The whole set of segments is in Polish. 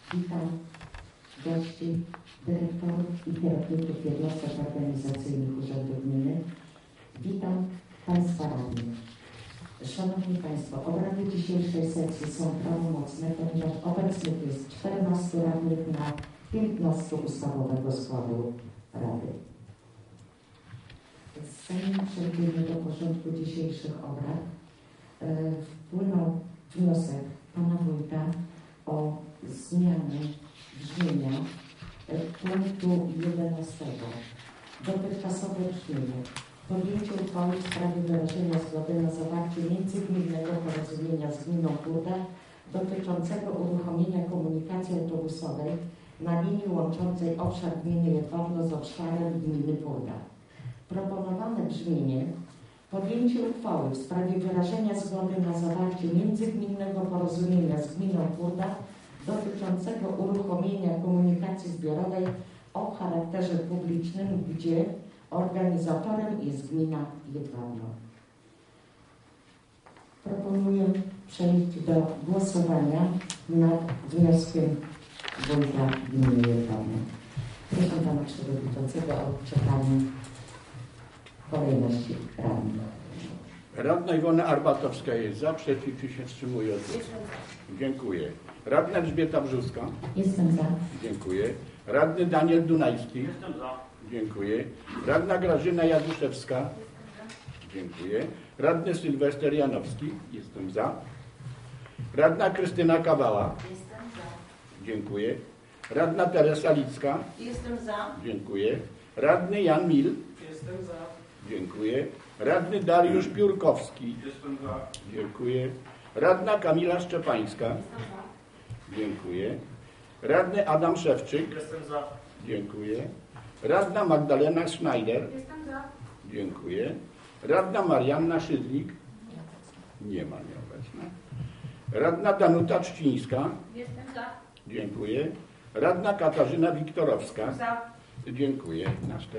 Witam gości, dyrektorów i kierowników jednostek organizacyjnych Urzędu Gminy. Witam Państwa radnych. Szanowni Państwo, obrady dzisiejszej sesji są prawomocne, ponieważ obecnych jest 14 radnych na 15 ustawowego składu Rady. Zanim przejdziemy do porządku dzisiejszych obrad, wpłynął wniosek Pana Wójta o zmianę brzmienia punktu 11. Dotychczasowe brzmienie. Podjęcie uchwały w sprawie wyrażenia zgody na zawarcie międzygminnego porozumienia z gminą Purda dotyczącego uruchomienia komunikacji autobusowej na linii łączącej obszar gminy Jedwabno z obszarem gminy Purda. Proponowane brzmienie: podjęcie uchwały w sprawie wyrażenia zgody na zawarcie międzygminnego porozumienia z gminą Purda dotyczącego uruchomienia komunikacji zbiorowej o charakterze publicznym, gdzie organizatorem jest gmina Jedwabno. Proponuję przejść do głosowania nad wnioskiem wójta gminy Jedwabno. Proszę Pana Przewodniczącego o odczytanie kolejności radnych. Radna Iwona Arbatowska jest za, przeciw, czy się wstrzymuje? Dziękuję. Radna Elżbieta Brzuska. Jestem za. Dziękuję. Radny Daniel Dunajski. Jestem za. Dziękuję. Radna Grażyna Jaduszewska. Dziękuję. Radny Sylwester Janowski. Jestem za. Radna Krystyna Kawała. Jestem za. Dziękuję. Radna Teresa Licka. Jestem za. Dziękuję. Radny Jan Mil. Jestem za. Dziękuję. Radny Dariusz Piórkowski. Jestem za. Dziękuję. Radna Kamila Szczepańska. Jestem za. Dziękuję. Radny Adam Szewczyk. Jestem za. Dziękuję. Radna Magdalena Schneider. Jestem za. Dziękuję. Radna Marianna Szydlik. Nie ma nieobecna. Radna Danuta Trzcińska. Jestem za. Dziękuję. Radna Katarzyna Wiktorowska. Za. Dziękuję. Na 14.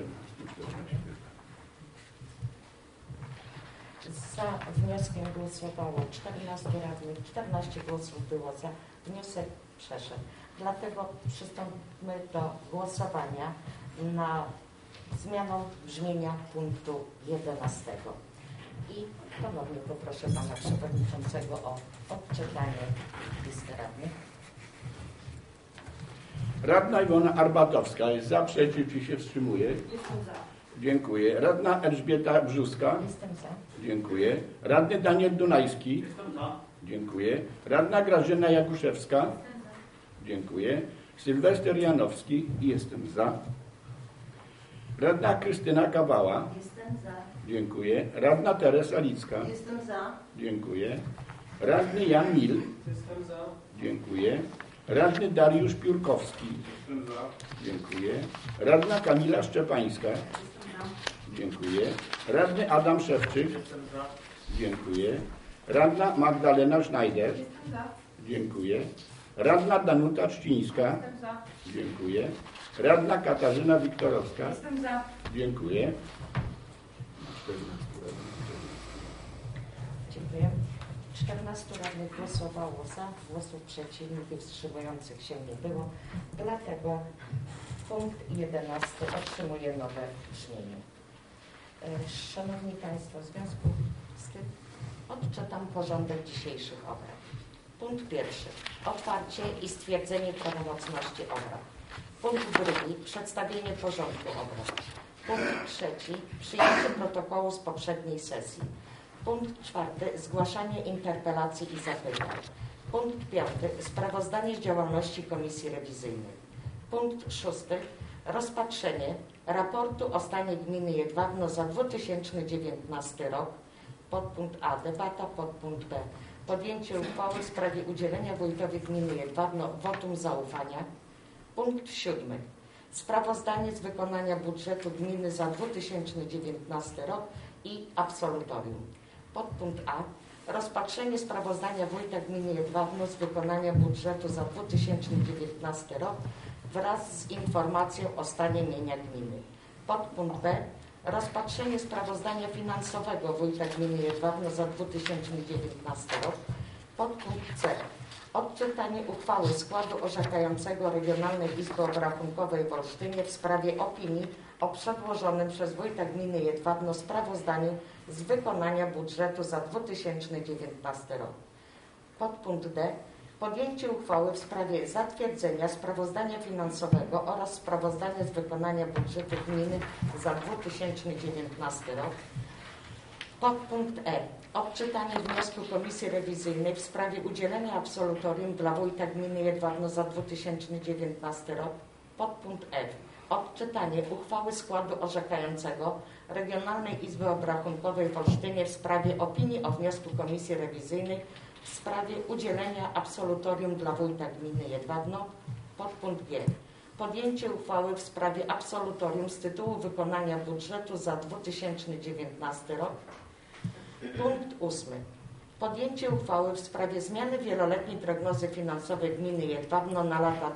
Za wnioskiem głosowało 14 radnych, 14 głosów było za. Wniosek przeszedł. Dlatego przystąpmy do głosowania na zmianą brzmienia punktu 11. I ponownie poproszę Pana Przewodniczącego o odczytanie listy radnych. Radna Iwona Arbatowska jest za, przeciw, czy się wstrzymuje? Jestem za. Dziękuję. Radna Elżbieta Brzuska. Jestem za. Dziękuję. Radny Daniel Dunajski. Jestem za. Dziękuję. Radna Grażyna Jakuszewska. Dziękuję. Sylwester Janowski. Jestem za. Radna Krystyna Kawała. Jestem za. Dziękuję. Radna Teresa Licka. Jestem za. Dziękuję. Radny Jan Mil. Jestem za. Dziękuję. Radny Dariusz Piórkowski. Jestem za. Dziękuję. Radna Kamila Szczepańska. Jestem za. Dziękuję. Radny Adam Szewczyk. Jestem za. Dziękuję. Radna Magdalena Schneider. Jestem za. Dziękuję. Radna Danuta Trzcińska. Jestem za. Dziękuję. Radna Katarzyna Wiktorowska. Jestem za. Dziękuję. Dziękuję. 14 radnych głosowało za, głosów przeciwnych i wstrzymujących się nie było. Dlatego punkt 11 otrzymuje nowe brzmienie. Szanowni Państwo, w związku z tym odczytam porządek dzisiejszych obrad. Punkt pierwszy. Otwarcie i stwierdzenie prawomocności obrad. Punkt drugi. Przedstawienie porządku obrad. Punkt trzeci. Przyjęcie protokołu z poprzedniej sesji. Punkt czwarty. Zgłaszanie interpelacji i zapytań. Punkt piąty. Sprawozdanie z działalności Komisji Rewizyjnej. Punkt szósty. Rozpatrzenie raportu o stanie gminy Jedwabno za 2019 rok. Podpunkt A. Debata. Podpunkt B. Podjęcie uchwały w sprawie udzielenia wójtowi gminy Jedwabno wotum zaufania. Punkt 7. Sprawozdanie z wykonania budżetu gminy za 2019 rok i absolutorium. Podpunkt A. Rozpatrzenie sprawozdania wójta gminy Jedwabno z wykonania budżetu za 2019 rok wraz z informacją o stanie mienia gminy. Podpunkt B. Rozpatrzenie sprawozdania finansowego wójta gminy Jedwabno za 2019 rok. Podpunkt C. Odczytanie uchwały składu orzekającego Regionalnej Izby Obrachunkowej w Olsztynie w sprawie opinii o przedłożonym przez wójta gminy Jedwabno sprawozdaniu z wykonania budżetu za 2019 rok. Podpunkt D. Podjęcie uchwały w sprawie zatwierdzenia sprawozdania finansowego oraz sprawozdania z wykonania budżetu gminy za 2019 rok. Podpunkt E. Odczytanie wniosku Komisji Rewizyjnej w sprawie udzielenia absolutorium dla wójta gminy Jedwabno za 2019 rok. Podpunkt F. Odczytanie uchwały składu orzekającego Regionalnej Izby Obrachunkowej w Olsztynie w sprawie opinii o wniosku Komisji Rewizyjnej w sprawie udzielenia absolutorium dla wójta gminy Jedwabno. Podpunkt G. Podjęcie uchwały w sprawie absolutorium z tytułu wykonania budżetu za 2019 rok. Punkt 8. Podjęcie uchwały w sprawie zmiany wieloletniej prognozy finansowej gminy Jedwabno na lata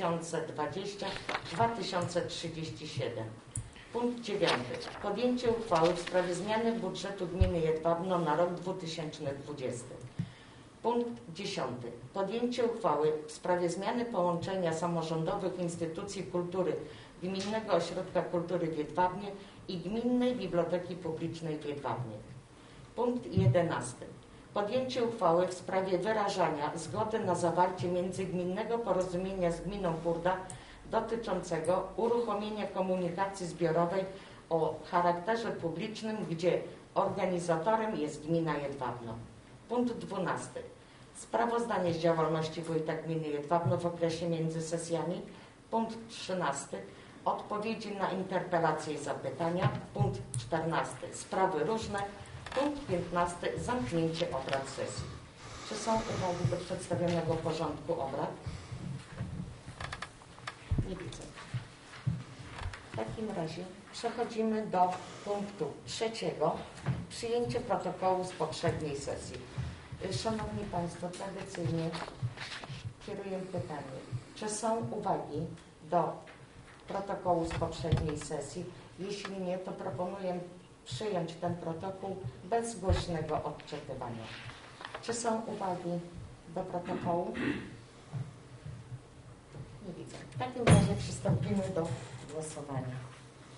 2020-2037. Punkt 9. Podjęcie uchwały w sprawie zmiany budżetu gminy Jedwabno na rok 2020. Punkt 10. Podjęcie uchwały w sprawie zmiany połączenia samorządowych instytucji kultury Gminnego Ośrodka Kultury w Jedwabnie i Gminnej Biblioteki Publicznej w Jedwabnie. Punkt 11. Podjęcie uchwały w sprawie wyrażania zgody na zawarcie międzygminnego porozumienia z gminą Kurda dotyczącego uruchomienia komunikacji zbiorowej o charakterze publicznym, gdzie organizatorem jest gmina Jedwabno. Punkt 12. Sprawozdanie z działalności wójta gminy Jedwabno w okresie między sesjami. Punkt 13. Odpowiedzi na interpelacje i zapytania. Punkt 14. Sprawy różne. Punkt 15. Zamknięcie obrad sesji. Czy są uwagi do przedstawionego porządku obrad? Nie widzę. W takim razie przechodzimy do punktu 3. Przyjęcie protokołu z poprzedniej sesji. Szanowni Państwo, tradycyjnie kieruję pytanie. Czy są uwagi do protokołu z poprzedniej sesji? Jeśli nie, to proponuję przyjąć ten protokół bez głośnego odczytywania. Czy są uwagi do protokołu? Nie widzę. W takim razie przystąpimy do głosowania.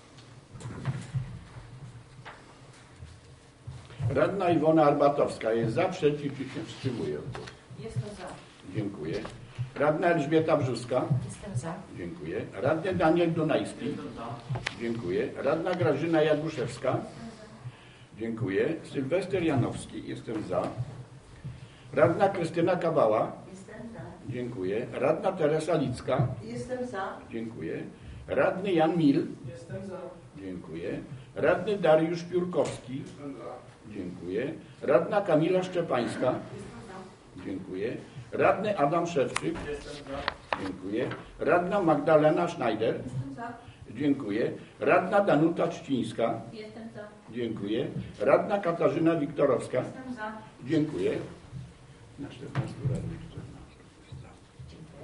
Radna Iwona Arbatowska jest za, przeciw, czy się wstrzymuje od głosu? Jestem za. Dziękuję. Radna Elżbieta Brzuska. Jestem za. Dziękuję. Radny Daniel Dunajski. Jestem za. Dziękuję. Radna Grażyna Jaguszewska. Dziękuję. Sylwester Janowski. Jestem za. Radna Krystyna Kabała. Jestem za. Dziękuję. Radna Teresa Licka. Jestem za. Dziękuję. Radny Jan Mil. Jestem za. Dziękuję. Radny Dariusz Piórkowski. Jestem za. Dziękuję. Radna Kamila Szczepańska. Jestem za. Dziękuję. Radny Adam Szewczyk. Jestem za. Dziękuję. Radna Magdalena Schneider. Jestem za. Dziękuję. Radna Danuta Trzcińska. Jestem za. Dziękuję. Radna Katarzyna Wiktorowska. Jestem za. Dziękuję. Na 14 radnych 14 jest za. Dziękuję.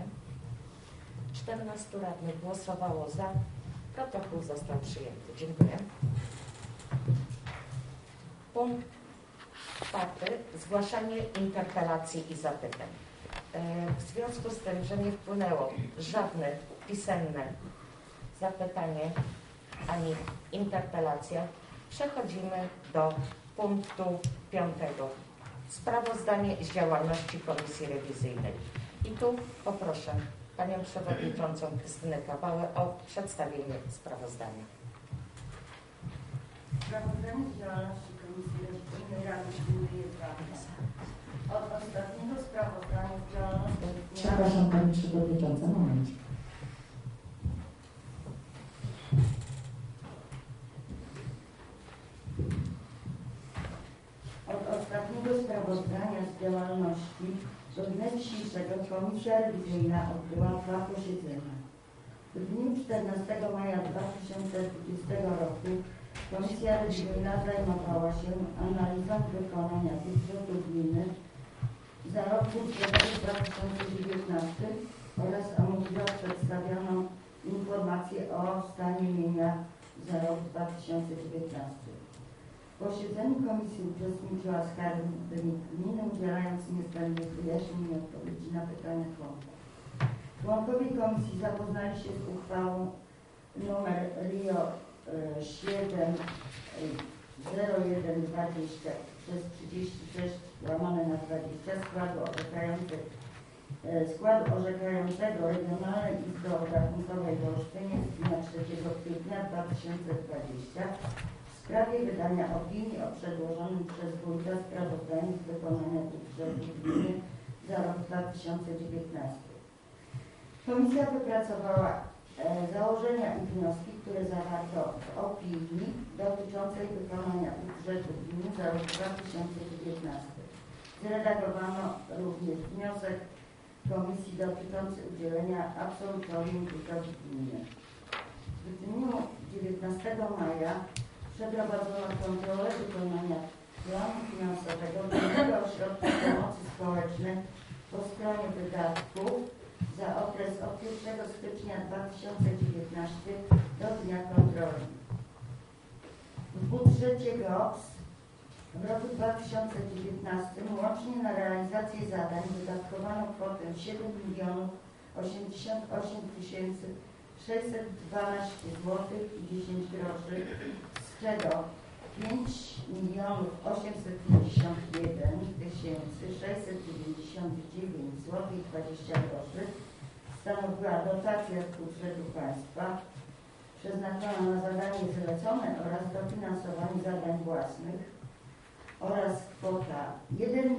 14 radnych głosowało za. Protokół został przyjęty. Dziękuję. Punkt 4. Zgłaszanie interpelacji i zapytań. W związku z tym, że nie wpłynęło żadne pisemne zapytanie ani interpelacja, przechodzimy do punktu 5. Sprawozdanie z działalności Komisji Rewizyjnej. I tu poproszę Panią Przewodniczącą Krystynę Kabałę o przedstawienie sprawozdania. Sprawozdanie z działalności Komisji Rewizyjnej Rady Gminy Jedwabno. Od ostatniego sprawozdania z działalności... Przepraszam Pani Przewodnicząca, moment. Od ostatniego sprawozdania z działalności do dnia dzisiejszego Komisja Rewizyjna odbyła 2 posiedzenia. W dniu 14 maja 2020 roku Komisja Rewizyjna zajmowała się analizą wykonania budżetu gminy za rok budżetowy 2019 oraz omówiła przedstawioną informację o stanie mienia za rok 2019. W posiedzeniu komisji uczestniczyła skarbnik gminy, udzielając niezbędnych wyjaśnień i odpowiedzi na pytania członków. Członkowie komisji zapoznali się z uchwałą nr RIO 7/01/20/36/20 składu orzekającego Regionalnej Izby Obrachunkowej w Olsztynie z dnia 3 kwietnia 2020 w sprawie wydania opinii o przedłożonym przez wójta sprawozdaniu z wykonania budżetu gminy za rok 2019. Komisja wypracowała założenia i wnioski, które zawarto w opinii dotyczącej wykonania budżetu gminy za rok 2019. Zredagowano również wniosek komisji dotyczący udzielenia absolutorium wójtowi gminy. W dniu 19 maja przeprowadzono kontrolę wykonania planu finansowego Gminnego Ośrodka Pomocy Społecznej po stronie wydatków za okres od 1 stycznia 2019 do dnia kontroli. W budżecie GOPS w roku 2019 łącznie na realizację zadań wydatkowano kwotę 7 088 612 zł i 10 groszy, z czego 5 851 699 zł i 20 groszy stanowiła dotacja z budżetu państwa przeznaczona na zadanie zlecone oraz dofinansowanie zadań własnych oraz kwota 1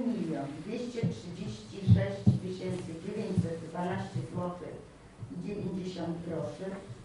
236 912 zł i 90 groszy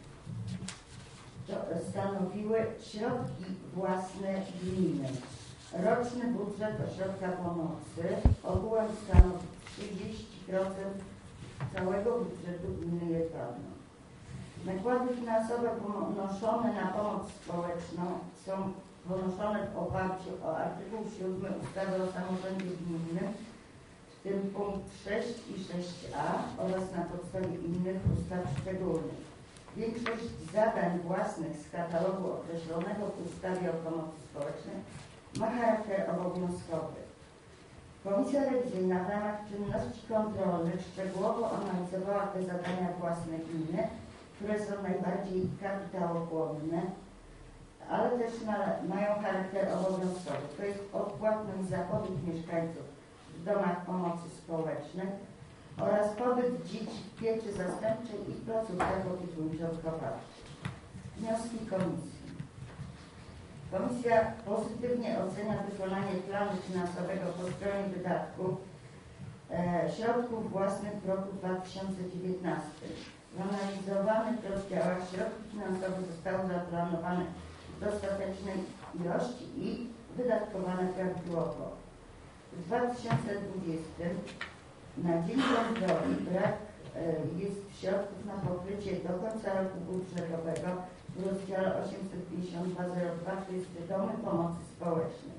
stanowiły środki własne gminy. Roczny budżet ośrodka pomocy ogółem stanowi 30% całego budżetu gminy Jedwabno. Nakłady finansowe ponoszone na pomoc społeczną są ponoszone w oparciu o artykuł 7 ustawy o samorządzie gminnym, w tym punkt 6 i 6a oraz na podstawie innych ustaw szczególnych. Większość zadań własnych z katalogu określonego w ustawie o pomocy społecznej ma charakter obowiązkowy. Komisja rewizyjna w ramach czynności kontrolnych szczegółowo analizowała te zadania własne gminy, które są najbardziej kapitałochłonne, ale też mają charakter obowiązkowy. To jest odpłatność za pobyt mieszkańców w domach pomocy społecznej oraz pobyt dzieci w pieczy zastępczej i w placówkach opiekuńczo-wychowawczych. Wnioski komisji. Komisja pozytywnie ocenia wykonanie planu finansowego po stronie wydatków środków własnych w roku 2019. W analizowanych rozdziałach środki finansowe zostały zaplanowane w dostatecznej ilości i wydatkowane prawidłowo. W 2020 na dzień kontroli brak jest środków na pokrycie do końca roku budżetowego w rozdziale 852.02, to jest domy pomocy społecznej.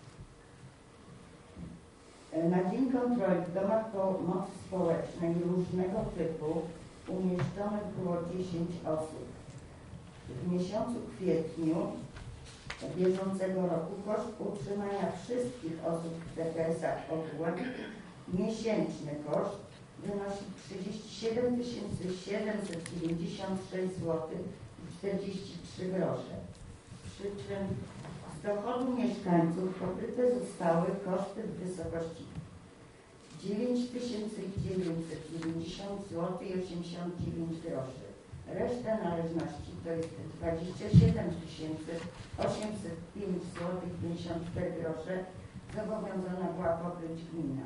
Na dzień kontroli w domach pomocy społecznej różnego typu umieszczonych było 10 osób. W miesiącu kwietniu bieżącego roku koszt utrzymania wszystkich osób w DPS-ach ogółem miesięczny koszt wynosi 37 796 zł i 43 grosze. Przy czym z dochodu mieszkańców pokryte zostały koszty w wysokości 9 990 zł i 89 groszy. Resztę należności to jest 27 805 zł i 54 grosze zobowiązana była pokryć gmina.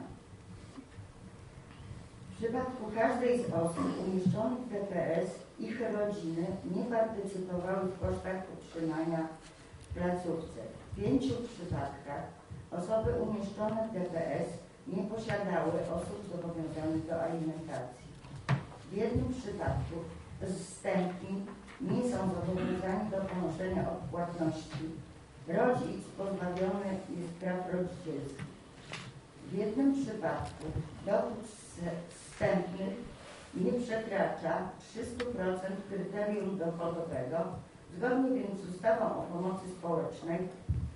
W przypadku każdej z osób umieszczonych w DPS ich rodziny nie partycypowały w kosztach utrzymania w placówce. W 5 przypadkach osoby umieszczone w DPS nie posiadały osób zobowiązanych do alimentacji. W jednym przypadku zstępni nie są zobowiązani do ponoszenia odpłatności. Rodzic pozbawiony jest praw rodzicielskich. W jednym przypadku dochód zstępnych nie przekracza 300% kryterium dochodowego. Zgodnie więc z ustawą o pomocy społecznej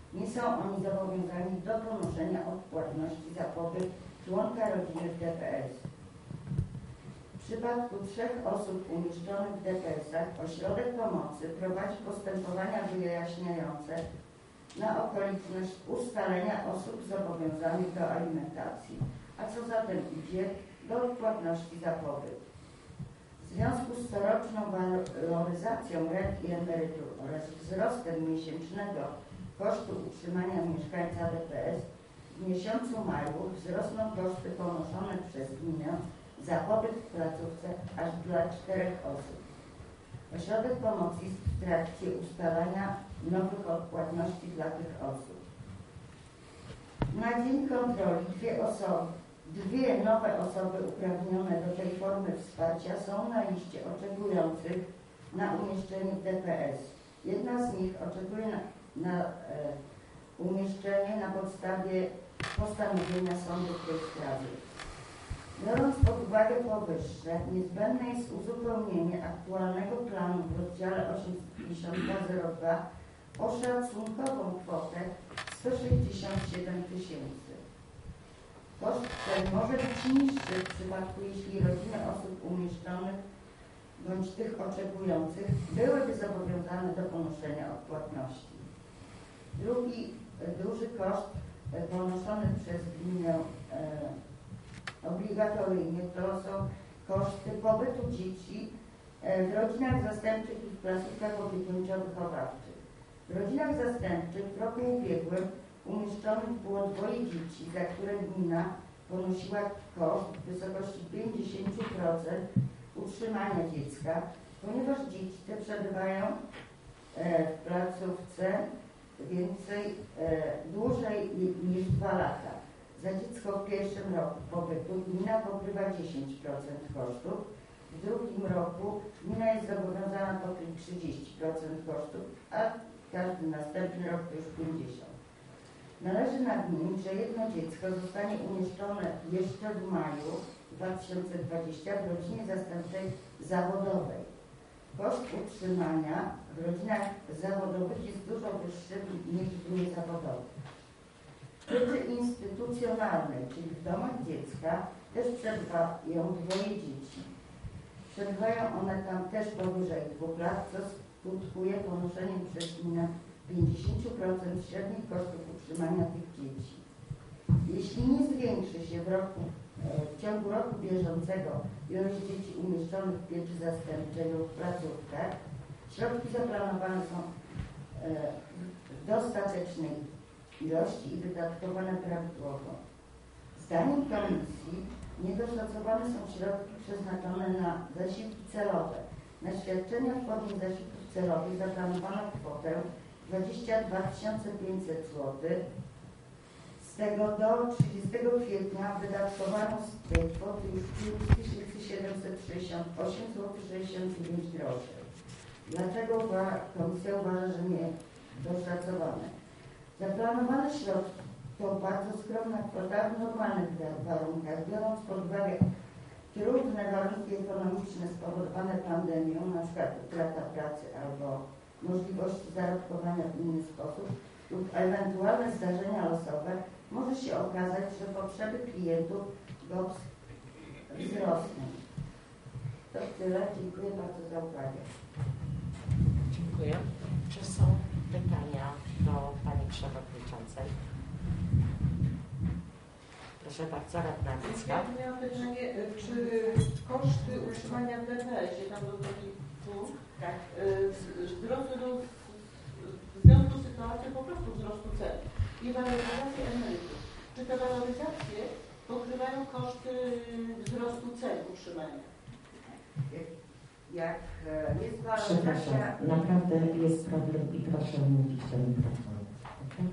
Nie są oni zobowiązani do ponoszenia odpłatności za pobyt członka rodziny w DPS. W przypadku 3 osób umieszczonych w DPS-ach ośrodek pomocy prowadzi postępowania wyjaśniające na okoliczność ustalenia osób zobowiązanych do alimentacji, a co za tym idzie, do odpłatności za pobyt. W związku z coroczną waloryzacją rent i emerytur oraz wzrostem miesięcznego kosztu utrzymania mieszkańca DPS w miesiącu maju wzrosną koszty ponoszone przez gminę za pobyt w placówce aż dla 4 osób. Ośrodek pomocy jest w trakcie ustalania nowych odpłatności dla tych osób. Na dzień kontroli dwie nowe osoby uprawnione do tej formy wsparcia są na liście oczekujących na umieszczenie w DPS. Jedna z nich oczekuje na umieszczenie na podstawie postanowienia sądu w tej sprawie. Biorąc pod uwagę powyższe, niezbędne jest uzupełnienie aktualnego planu w rozdziale 8202 o szacunkową kwotę 167 tysięcy. Koszt ten może być niższy w przypadku, jeśli rodziny osób umieszczonych bądź tych oczekujących byłyby zobowiązane do ponoszenia odpłatności. Drugi duży koszt ponoszony przez gminę obligatoryjnie to są koszty pobytu dzieci w rodzinach zastępczych i w placówkach opiekuńczo-wychowawczych. W rodzinach zastępczych w roku ubiegłym umieszczonych było 2 dzieci, za które gmina ponosiła koszt w wysokości 50% utrzymania dziecka, ponieważ dzieci te przebywają w placówce dłużej niż 2 lata. Za dziecko w pierwszym roku pobytu gmina pokrywa 10% kosztów, w drugim roku gmina jest zobowiązana pokryć 30% kosztów, a każdy następny rok to już 50%. Należy nadmienić, że jedno dziecko zostanie umieszczone jeszcze w maju 2020 w rodzinie zastępczej zawodowej. Koszt utrzymania w rodzinach zawodowych jest dużo wyższy niż w niezawodowych. W pieczy instytucjonalnej, czyli w domach dziecka, też przebywają 2 dzieci. Przebywają one tam też powyżej 2 lat, co skutkuje ponoszeniem przez gminę 50% średnich kosztów utrzymania tych dzieci. Jeśli nie zwiększy się w ciągu roku bieżącego ilość dzieci umieszczonych w pieczy zastępczej lub w placówkach, środki zaplanowane są w dostatecznej ilości i wydatkowane prawidłowo. Zdaniem Komisji niedoszacowane są środki przeznaczone na zasiłki celowe. Na świadczenia w formie zasiłków celowych zaplanowano kwotę 22 500 zł. Z tego do 30 kwietnia wydatkowano z tej kwoty już 5768 zł 69 groszy. Dlaczego Komisja uważa, że nie doszacowane? Zaplanowane środki to bardzo skromna kwota w normalnych warunkach, biorąc pod uwagę trudne warunki ekonomiczne spowodowane pandemią, np. utrata pracy albo możliwości zarobkowania w inny sposób lub ewentualne zdarzenia losowe, może się okazać, że potrzeby klientów wzrosną. To tyle. Dziękuję bardzo za uwagę. Dziękuję. Czy są pytania do Pani Przewodniczącej? Proszę bardzo, radna Wicka. Ja miałam pytanie, czy koszty utrzymania w DPS-ie, tam do drugi punkt, Tak. wzrosły w związku z sytuacją po prostu wzrostu cen i waloryzację emerytur. Czy te waloryzacje pokrywają koszty wzrostu cen utrzymania? Jak jest Przepraszam, waloryzacja... naprawdę jest problem i proszę mówić do mikrofonu. Okay?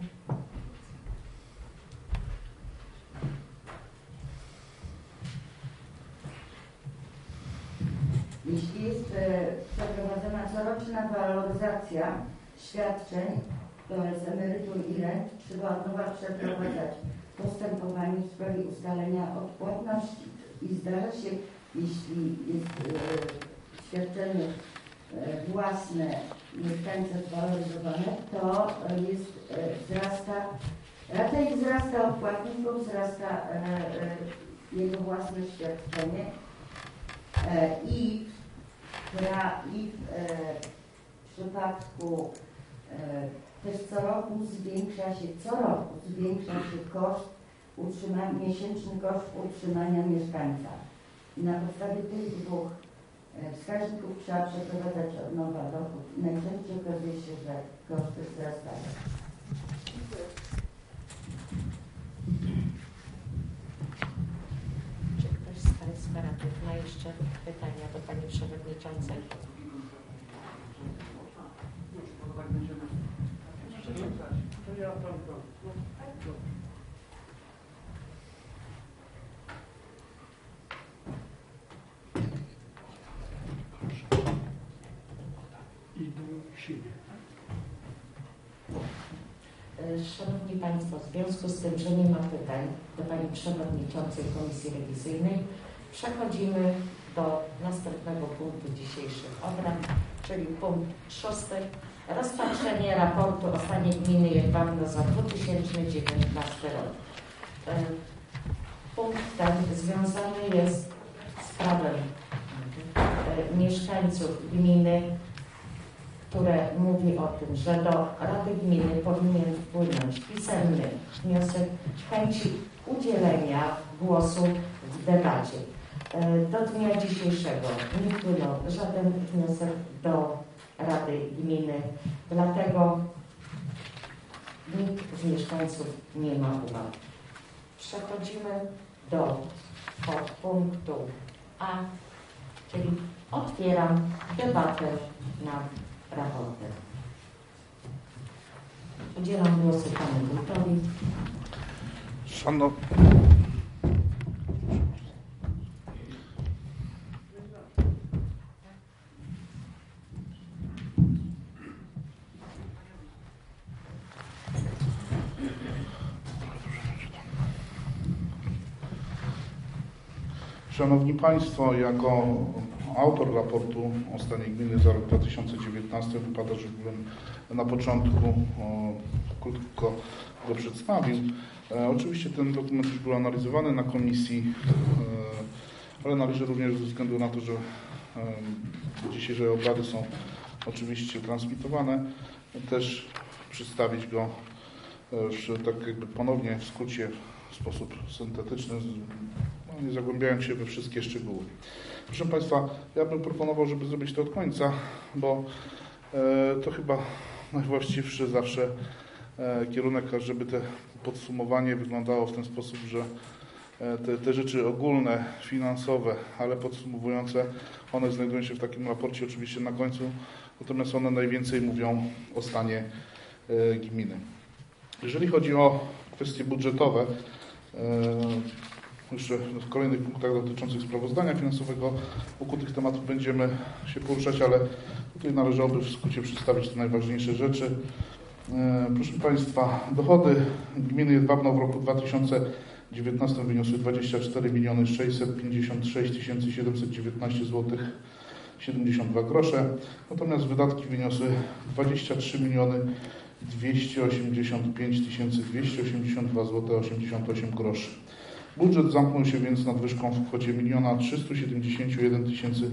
Jeśli jest przeprowadzona coroczna waloryzacja świadczeń, to jest emerytur i rent, trzeba od nowa przeprowadzać postępowanie w sprawie ustalenia odpłatności. I zdarza się, jeśli jest świadczenie własne mieszkańców waloryzowane, to jest, raczej wzrasta od płatników, wzrasta jego własne świadczenie i w przypadku też co roku zwiększa się koszt miesięczny koszt utrzymania mieszkańca. Na podstawie tych dwóch wskaźników trzeba przeprowadzać od nowa dochód. Najczęściej okazuje się, że koszty wzrastają. Czy ktoś z Państwa radnych ma jeszcze pytania do Pani Przewodniczącej? Szanowni Państwo, w związku z tym, że nie ma pytań do Pani Przewodniczącej Komisji Rewizyjnej, przechodzimy do następnego punktu dzisiejszych obrad, czyli punkt 6. Rozpatrzenie raportu o stanie gminy Jedwabno za 2019 rok. Punkt ten związany jest z prawem mieszkańców gminy, które mówi o tym, że do Rady Gminy powinien wpłynąć pisemny wniosek chęci udzielenia głosu w debacie. Do dnia dzisiejszego nie wpłynął żaden wniosek do Rady Gminy, dlatego nikt z mieszkańców nie ma uwag. Przechodzimy do podpunktu A, czyli otwieram debatę nad raportem. Udzielam głosu panu wójtowi. Szanowni Państwo, jako autor raportu o stanie gminy za rok 2019 wypada, żebym na początku krótko go przedstawił. Oczywiście ten dokument już był analizowany na komisji, ale należy również ze względu na to, że dzisiejsze obrady są oczywiście transmitowane, też przedstawić go już tak jakby ponownie w skrócie, w sposób syntetyczny, nie zagłębiając się we wszystkie szczegóły. Proszę Państwa, ja bym proponował, żeby zrobić to od końca, bo to chyba najwłaściwszy zawsze kierunek, żeby te podsumowanie wyglądało w ten sposób, że te rzeczy ogólne, finansowe, ale podsumowujące, one znajdują się w takim raporcie oczywiście na końcu, natomiast one najwięcej mówią o stanie gminy. Jeżeli chodzi o kwestie budżetowe, jeszcze w kolejnych punktach dotyczących sprawozdania finansowego wokół tych tematów będziemy się poruszać, ale tutaj należałoby w skrócie przedstawić te najważniejsze rzeczy. Proszę Państwa, dochody gminy Jedwabno w roku 2019 wyniosły 24 656 719 zł 72 grosze, natomiast wydatki wyniosły 23 285 282 zł 88 groszy. Budżet zamknął się więc nadwyżką w kwocie 1 371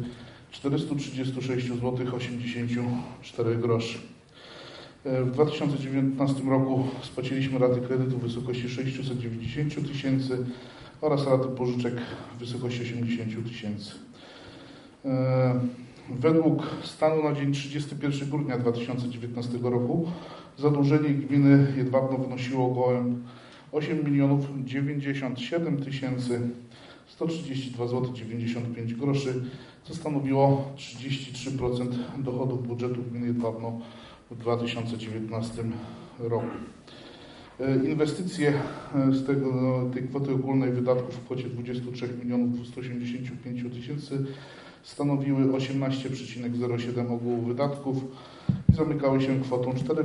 436 zł 84 groszy. W 2019 roku spłaciliśmy raty kredytu w wysokości 690 000 oraz raty pożyczek w wysokości 80 000. Według stanu na dzień 31 grudnia 2019 roku zadłużenie gminy Jedwabno wynosiło okołem 8 097 132 zł 95 groszy, co stanowiło 33% dochodów budżetu gminy Jedwabno w 2019 roku. Inwestycje z tej kwoty ogólnej wydatków w kwocie 23 285 000 stanowiły 18,07 ogółu wydatków i zamykały się kwotą 4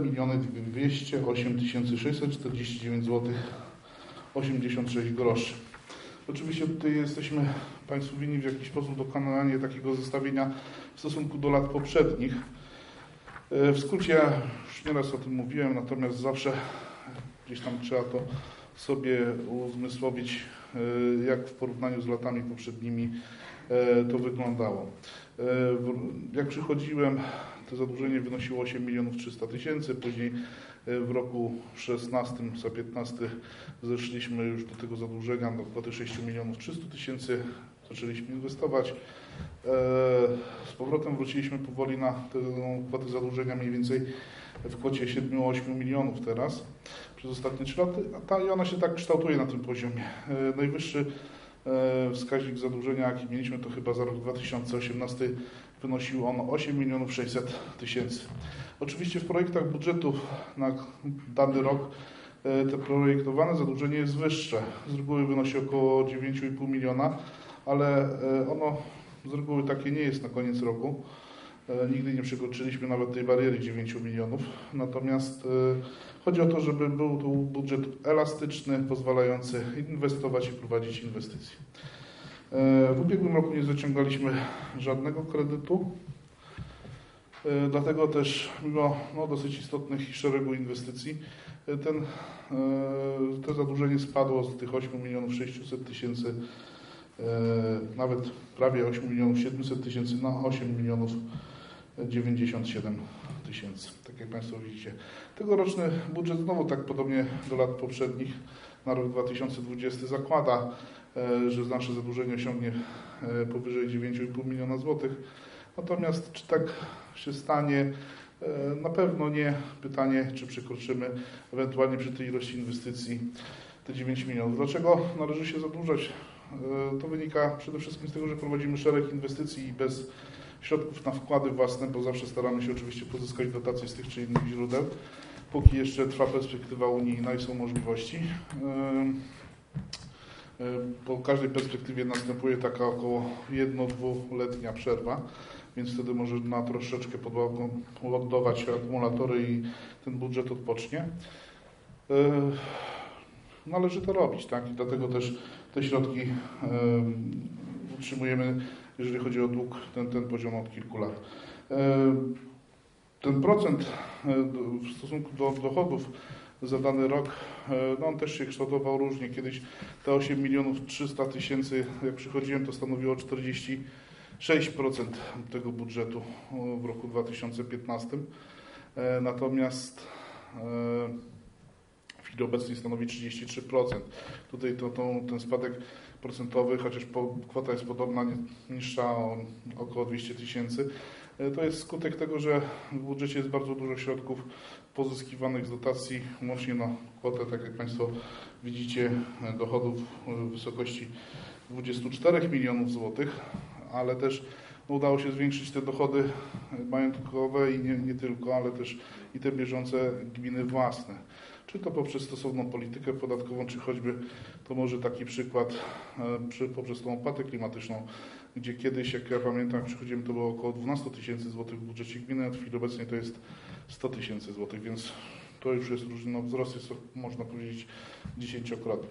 208 649 zł 86 groszy. Oczywiście tutaj jesteśmy Państwu winni w jakiś sposób dokonanie takiego zestawienia w stosunku do lat poprzednich. W skrócie, już nieraz o tym mówiłem, natomiast zawsze gdzieś tam trzeba to sobie uzmysłowić, jak w porównaniu z latami poprzednimi to wyglądało. Jak przychodziłem, to zadłużenie wynosiło 8 300 000, później w roku 16 za 15 zeszliśmy już do tego zadłużenia do kwoty 6 300 000, zaczęliśmy inwestować. Z powrotem wróciliśmy powoli na tę kwotę zadłużenia mniej więcej w kwocie 7-8 milionów teraz przez ostatnie 3 lata i ona się tak kształtuje na tym poziomie. Najwyższy wskaźnik zadłużenia, jaki mieliśmy, to chyba za rok 2018 wynosił on 8 600 000. Oczywiście w projektach budżetów na dany rok te projektowane zadłużenie jest wyższe. Z reguły wynosi około 9,5 miliona, ale ono z reguły takie nie jest na koniec roku. Nigdy nie przekroczyliśmy nawet tej bariery 9 milionów. Natomiast chodzi o to, żeby był to budżet elastyczny, pozwalający inwestować i prowadzić inwestycje. W ubiegłym roku nie zaciągaliśmy żadnego kredytu. Dlatego też mimo dosyć istotnych szeregu inwestycji to zadłużenie spadło z tych 8 600 000, nawet prawie 8 700 000 na 8 097 000. Tak jak Państwo widzicie. Tegoroczny budżet znowu tak podobnie do lat poprzednich na rok 2020 zakłada, że nasze zadłużenie osiągnie powyżej 9,5 miliona złotych. Natomiast czy tak się stanie? Na pewno nie. Pytanie, czy przekroczymy ewentualnie przy tej ilości inwestycji te 9 milionów. Dlaczego należy się zadłużać? To wynika przede wszystkim z tego, że prowadzimy szereg inwestycji i bez środków na wkłady własne, bo zawsze staramy się oczywiście pozyskać dotacje z tych czy innych źródeł, póki jeszcze trwa perspektywa unijna i są możliwości. Po każdej perspektywie następuje taka około 1-2-letnia przerwa, więc wtedy można troszeczkę podładować akumulatory i ten budżet odpocznie. Należy to robić, tak? I dlatego też te środki utrzymujemy, jeżeli chodzi o dług, ten poziom od kilku lat. Ten procent w stosunku do dochodów za dany rok, on też się kształtował różnie. Kiedyś te 8 300 000, jak przychodziłem, to stanowiło 46% tego budżetu w roku 2015. Natomiast w chwili obecnej stanowi 33%. Tutaj ten spadek procentowy, chociaż kwota jest podobna, niższa o około 200 000, to jest skutek tego, że w budżecie jest bardzo dużo środków pozyskiwanych z dotacji, łącznie na kwotę, tak jak Państwo widzicie, dochodów w wysokości 24 milionów złotych, ale też udało się zwiększyć te dochody majątkowe i nie tylko, ale też i te bieżące gminy własne. Czy to poprzez stosowną politykę podatkową, czy choćby to może taki przykład poprzez tą opłatę klimatyczną, gdzie kiedyś, jak ja pamiętam, jak przychodziłem, to było około 12 000 złotych w budżecie gminy, a w chwili obecnej to jest 100 000 złotych, więc to już jest różny wzrost, jest to, można powiedzieć, 10-krotny.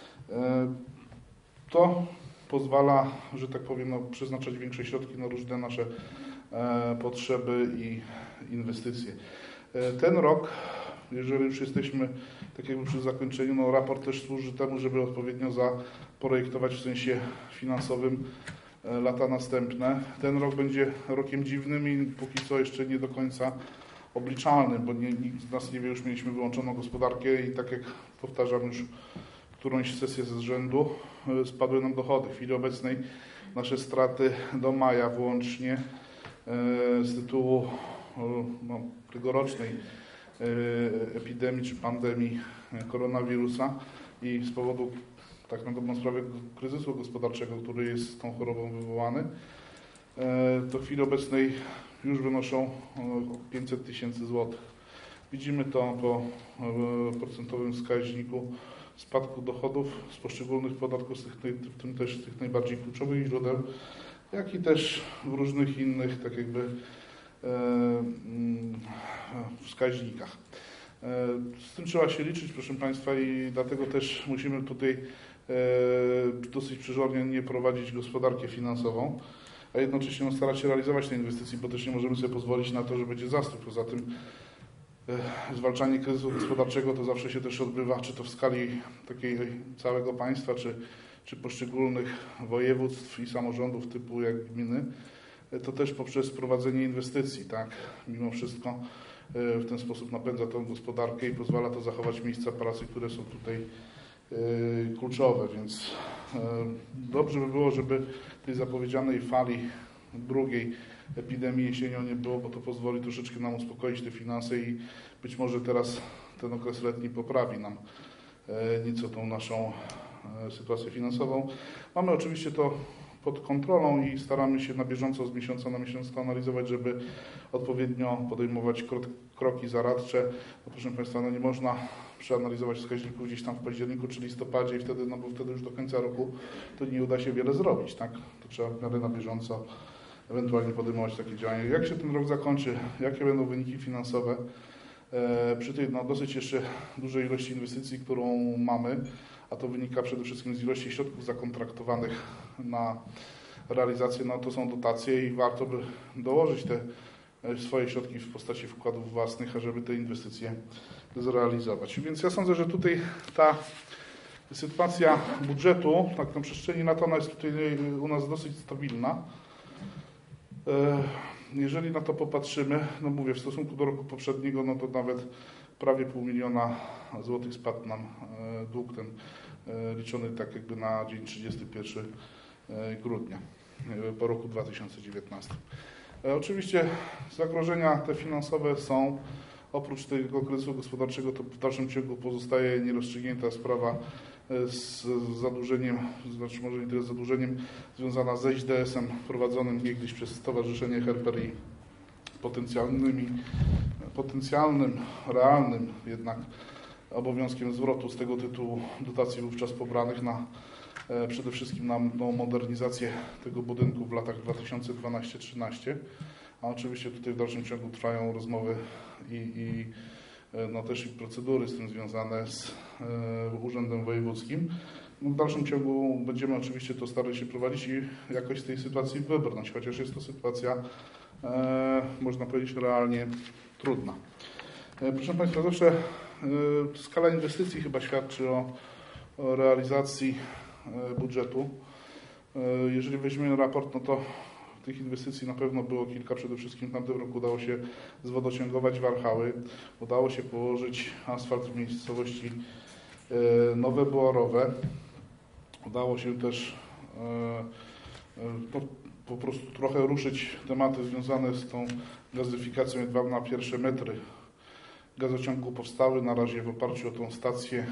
To pozwala, że tak powiem, przeznaczać większe środki na różne nasze potrzeby i inwestycje. Ten rok, jeżeli już jesteśmy tak jakby przy zakończeniu, raport też służy temu, żeby odpowiednio zaprojektować w sensie finansowym lata następne. Ten rok będzie rokiem dziwnym i póki co jeszcze nie do końca obliczalnym, bo nikt z nas nie wie, już mieliśmy wyłączoną gospodarkę i tak jak powtarzam już którąś sesję z rzędu, spadły nam dochody. W chwili obecnej nasze straty do maja włącznie z tytułu tegorocznej epidemii czy pandemii koronawirusa i z powodu tak na dobrą sprawę kryzysu gospodarczego, który jest tą chorobą wywołany, to w chwili obecnej już wynoszą 500 000 złotych. Widzimy to po procentowym wskaźniku spadku dochodów z poszczególnych podatków, w tym też z tych najbardziej kluczowych źródeł, jak i też w różnych innych tak jakby wskaźnikach. Z tym trzeba się liczyć, proszę Państwa, i dlatego też musimy tutaj dosyć przezornie prowadzić gospodarkę finansową, a jednocześnie starać się realizować te inwestycje, bo też nie możemy sobie pozwolić na to, że będzie zastój. Poza tym zwalczanie kryzysu gospodarczego to zawsze się też odbywa, czy to w skali takiej całego państwa, czy poszczególnych województw i samorządów typu jak gminy, to też poprzez prowadzenie inwestycji, tak? Mimo wszystko w ten sposób napędza tą gospodarkę i pozwala to zachować miejsca pracy, które są tutaj kluczowe, więc dobrze by było, żeby tej zapowiedzianej fali drugiej epidemii jesienią nie było, bo to pozwoli troszeczkę nam uspokoić te finanse i być może teraz ten okres letni poprawi nam nieco tą naszą sytuację finansową. Mamy oczywiście to pod kontrolą i staramy się na bieżąco, z miesiąca na miesiąc to analizować, żeby odpowiednio podejmować kroki zaradcze. No, proszę Państwa, no nie można przeanalizować wskaźników gdzieś tam w październiku czy listopadzie i wtedy, no bo wtedy już do końca roku to nie uda się wiele zrobić, tak? To trzeba w miarę na bieżąco ewentualnie podejmować takie działania. Jak się ten rok zakończy, jakie będą wyniki finansowe przy tej dosyć jeszcze dużej ilości inwestycji, którą mamy, a to wynika przede wszystkim z ilości środków zakontraktowanych na realizację, no to są dotacje i warto by dołożyć te swoje środki w postaci wkładów własnych, ażeby te inwestycje zrealizować. Więc ja sądzę, że tutaj ta sytuacja budżetu, tak na przestrzeni lata, ona jest tutaj u nas dosyć stabilna. Jeżeli na to popatrzymy, no mówię, w stosunku do roku poprzedniego, no to nawet prawie 500 000 złotych spadł nam dług ten liczony tak jakby na dzień 31 grudnia po roku 2019. Oczywiście zagrożenia te finansowe są, oprócz tego kryzysu gospodarczego, to w dalszym ciągu pozostaje nierozstrzygnięta sprawa z zadłużeniem, znaczy może nie tyle z zadłużeniem, związana z ŚDS-em prowadzonym niegdyś przez Stowarzyszenie HERPER i potencjalnym, realnym jednak obowiązkiem zwrotu z tego tytułu dotacji wówczas pobranych na przede wszystkim na modernizację tego budynku w latach 2012-2013, a oczywiście tutaj w dalszym ciągu trwają rozmowy i no też i procedury z tym związane z Urzędem Wojewódzkim. No w dalszym ciągu będziemy oczywiście to starali się prowadzić i jakoś z tej sytuacji wybrnąć, chociaż jest to sytuacja, można powiedzieć, realnie trudna. Proszę Państwa, zawsze skala inwestycji chyba świadczy o realizacji budżetu. Jeżeli weźmiemy raport, no to tych inwestycji na pewno było kilka. Przede wszystkim w tamtym roku udało się zwodociągować Warchały, udało się położyć asfalt w miejscowości Nowe Boorowe. Udało się też po prostu trochę ruszyć tematy związane z tą gazyfikacją. Jedwabna na pierwsze metry gazociągu powstały na razie w oparciu o tą stację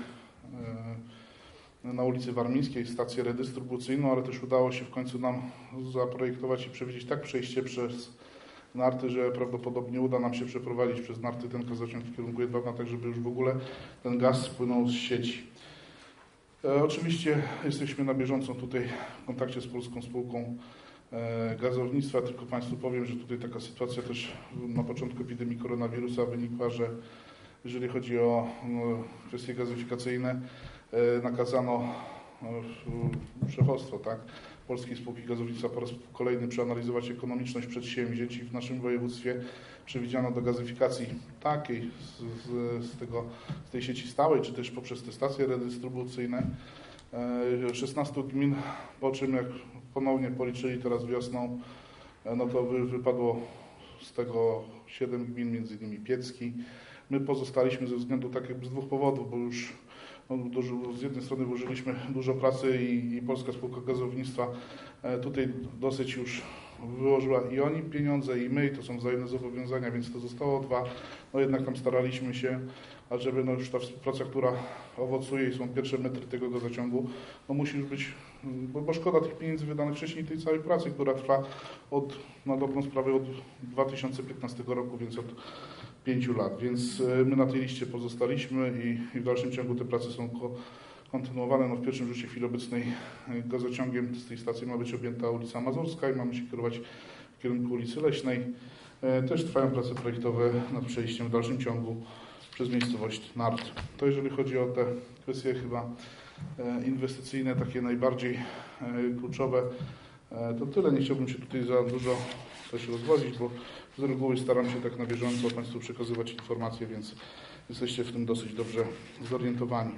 na ulicy Warmińskiej, stację redystrybucyjną, ale też udało się w końcu nam zaprojektować i przewidzieć tak przejście przez Narty, że prawdopodobnie uda nam się przeprowadzić przez Narty ten gazociąg w kierunku Jedwabna, tak żeby już w ogóle ten gaz spłynął z sieci. Oczywiście jesteśmy na bieżąco tutaj w kontakcie z Polską Spółką Gazownictwa, tylko Państwu powiem, że tutaj taka sytuacja też na początku epidemii koronawirusa wynikła, że jeżeli chodzi o kwestie gazyfikacyjne, nakazano szefostwo, tak, Polskiej Spółki Gazownictwa po raz kolejny przeanalizować ekonomiczność przedsięwzięć i w naszym województwie przewidziano do gazyfikacji takiej z tej sieci stałej, czy też poprzez te stacje redystrybucyjne 16 gmin, po czym jak ponownie policzyli teraz wiosną, no to wypadło z tego 7 gmin, między innymi Piecki. My pozostaliśmy ze względu tak jakby z dwóch powodów, bo już z jednej strony włożyliśmy dużo pracy i Polska Spółka Gazownictwa tutaj dosyć już wyłożyła i oni pieniądze, i my, i to są wzajemne zobowiązania, więc to zostało dwa. No jednak tam staraliśmy się, ażeby no już ta współpraca, która owocuje i są pierwsze metry tego gazociągu, no musi już być, bo szkoda tych pieniędzy wydanych wcześniej, tej całej pracy, która trwa na dobrą sprawę od 2015 roku, więc od 5 lat, więc my na tej liście pozostaliśmy i w dalszym ciągu te prace są kontynuowane. No w pierwszym rzucie chwili obecnej gazociągiem z tej stacji ma być objęta ulica Mazurska i mamy się kierować w kierunku ulicy Leśnej. Też trwają prace projektowe nad przejściem w dalszym ciągu przez miejscowość Nart. To jeżeli chodzi o te kwestie chyba inwestycyjne, takie najbardziej kluczowe. To tyle, nie chciałbym się tutaj za dużo też rozwodzić, bo z reguły staram się tak na bieżąco Państwu przekazywać informacje, więc jesteście w tym dosyć dobrze zorientowani.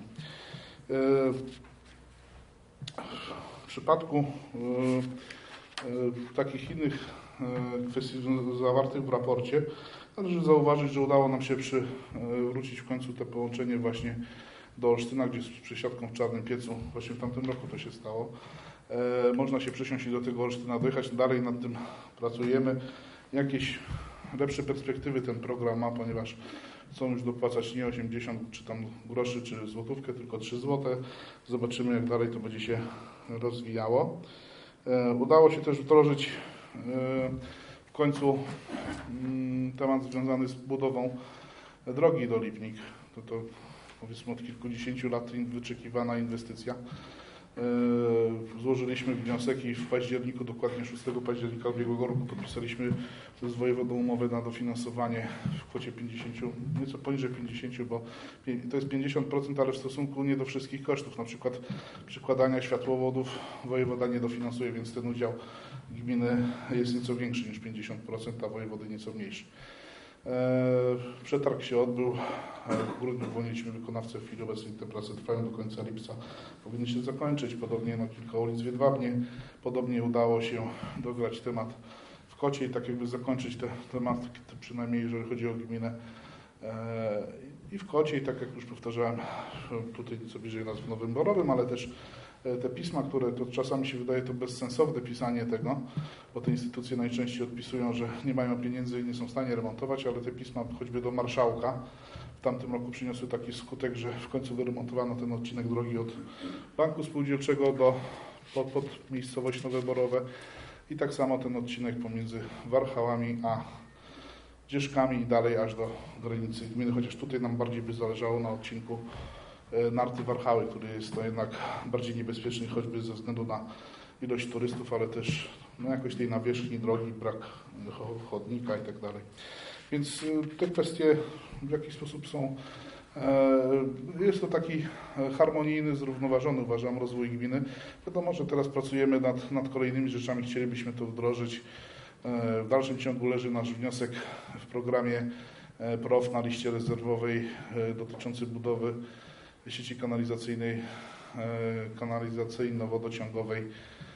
W przypadku takich innych kwestii zawartych w raporcie należy zauważyć, że udało nam się przywrócić w końcu to połączenie właśnie do Olsztyna, gdzie z przesiadką w Czarnym Piecu, właśnie w tamtym roku to się stało. Można się przesiąść i do tego Olsztyna dojechać. Dalej nad tym pracujemy. Jakieś lepsze perspektywy ten program ma, ponieważ chcą już dopłacać nie 80 czy tam groszy, czy złotówkę, tylko 3 złote. Zobaczymy, jak dalej to będzie się rozwijało. Udało się też wdrożyć w końcu temat związany z budową drogi do Lipnik. To powiedzmy od kilkudziesięciu lat wyczekiwana inwestycja. Złożyliśmy wniosek i w październiku, dokładnie 6 października ubiegłego roku podpisaliśmy z wojewodą umowę na dofinansowanie w kwocie 50, nieco poniżej 50, bo to jest 50%, ale w stosunku nie do wszystkich kosztów, na przykład przykładania światłowodów wojewoda nie dofinansuje, więc ten udział gminy jest nieco większy niż 50%, a wojewody nieco mniejszy. Przetarg się odbył, w grudniu zwolniliśmy wykonawcę, w chwili obecnej te prace trwają do końca lipca, powinny się zakończyć, podobnie na kilka ulic w Jedwabnie, podobnie udało się dograć temat w Kocie i tak jakby zakończyć te tematy, przynajmniej jeżeli chodzi o gminę i w Kocie i tak jak już powtarzałem, tutaj nieco bliżej nas w Nowym Borowym, ale też te pisma, które to czasami się wydaje to bezsensowne pisanie tego, bo te instytucje najczęściej odpisują, że nie mają pieniędzy i nie są w stanie remontować, ale te pisma choćby do marszałka w tamtym roku przyniosły taki skutek, że w końcu wyremontowano ten odcinek drogi od Banku Spółdzielczego pod miejscowość Nowe Borowe i tak samo ten odcinek pomiędzy Warchałami a Dzieżkami i dalej aż do granicy gminy, chociaż tutaj nam bardziej by zależało na odcinku Narty Warchały, który jest to jednak bardziej niebezpieczny, choćby ze względu na ilość turystów, ale też jakoś tej nawierzchni drogi, brak chodnika i tak dalej. Więc te kwestie w jakiś sposób są, jest to taki harmonijny, zrównoważony, uważam, rozwój gminy. Wiadomo, że teraz pracujemy nad kolejnymi rzeczami, chcielibyśmy to wdrożyć. W dalszym ciągu leży nasz wniosek w programie PROW na liście rezerwowej dotyczący budowy sieci kanalizacyjno-wodociągowej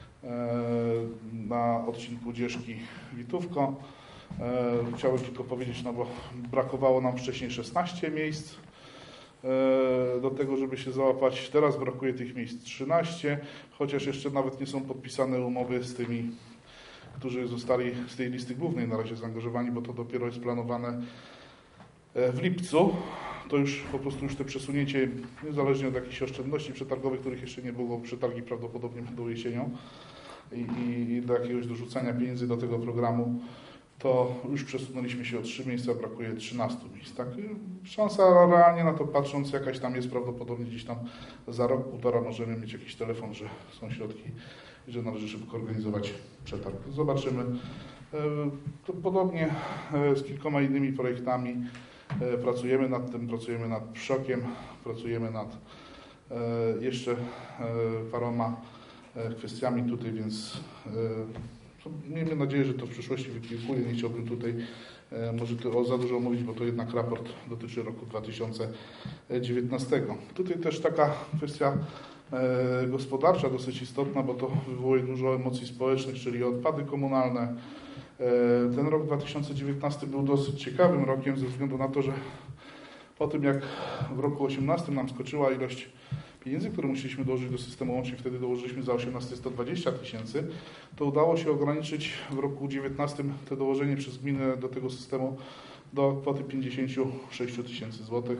na odcinku Dzieżki-Witówko. Chciałem tylko powiedzieć, no bo brakowało nam wcześniej 16 miejsc do tego, żeby się załapać. Teraz brakuje tych miejsc 13, chociaż jeszcze nawet nie są podpisane umowy z tymi, którzy zostali z tej listy głównej na razie zaangażowani, bo to dopiero jest planowane w lipcu. To już po prostu już te przesunięcie, niezależnie od jakichś oszczędności przetargowych, których jeszcze nie było, przetargi prawdopodobnie będą jesienią i do jakiegoś dorzucania pieniędzy do tego programu, to już przesunęliśmy się o 3 miejsca, brakuje 13 miejsc. Tak? Szansa realnie na to patrząc jakaś tam jest, prawdopodobnie gdzieś tam za rok, półtora możemy mieć jakiś telefon, że są środki i że należy szybko organizować przetarg. Zobaczymy. To podobnie z kilkoma innymi projektami. Pracujemy nad tym, pracujemy nad PSZOK-iem, pracujemy nad jeszcze paroma kwestiami tutaj, więc miejmy nadzieję, że to w przyszłości wykiełkuje. Nie chciałbym tutaj może to za dużo mówić, bo to jednak raport dotyczy roku 2019. Tutaj też taka kwestia gospodarcza dosyć istotna, bo to wywołuje dużo emocji społecznych, czyli odpady komunalne. Ten rok 2019 był dosyć ciekawym rokiem ze względu na to, że po tym jak w roku 2018 nam skoczyła ilość pieniędzy, które musieliśmy dołożyć do systemu, łącznie wtedy dołożyliśmy za 18 120 000, to udało się ograniczyć w roku 2019 te dołożenie przez gminę do tego systemu do kwoty 56 000 złotych.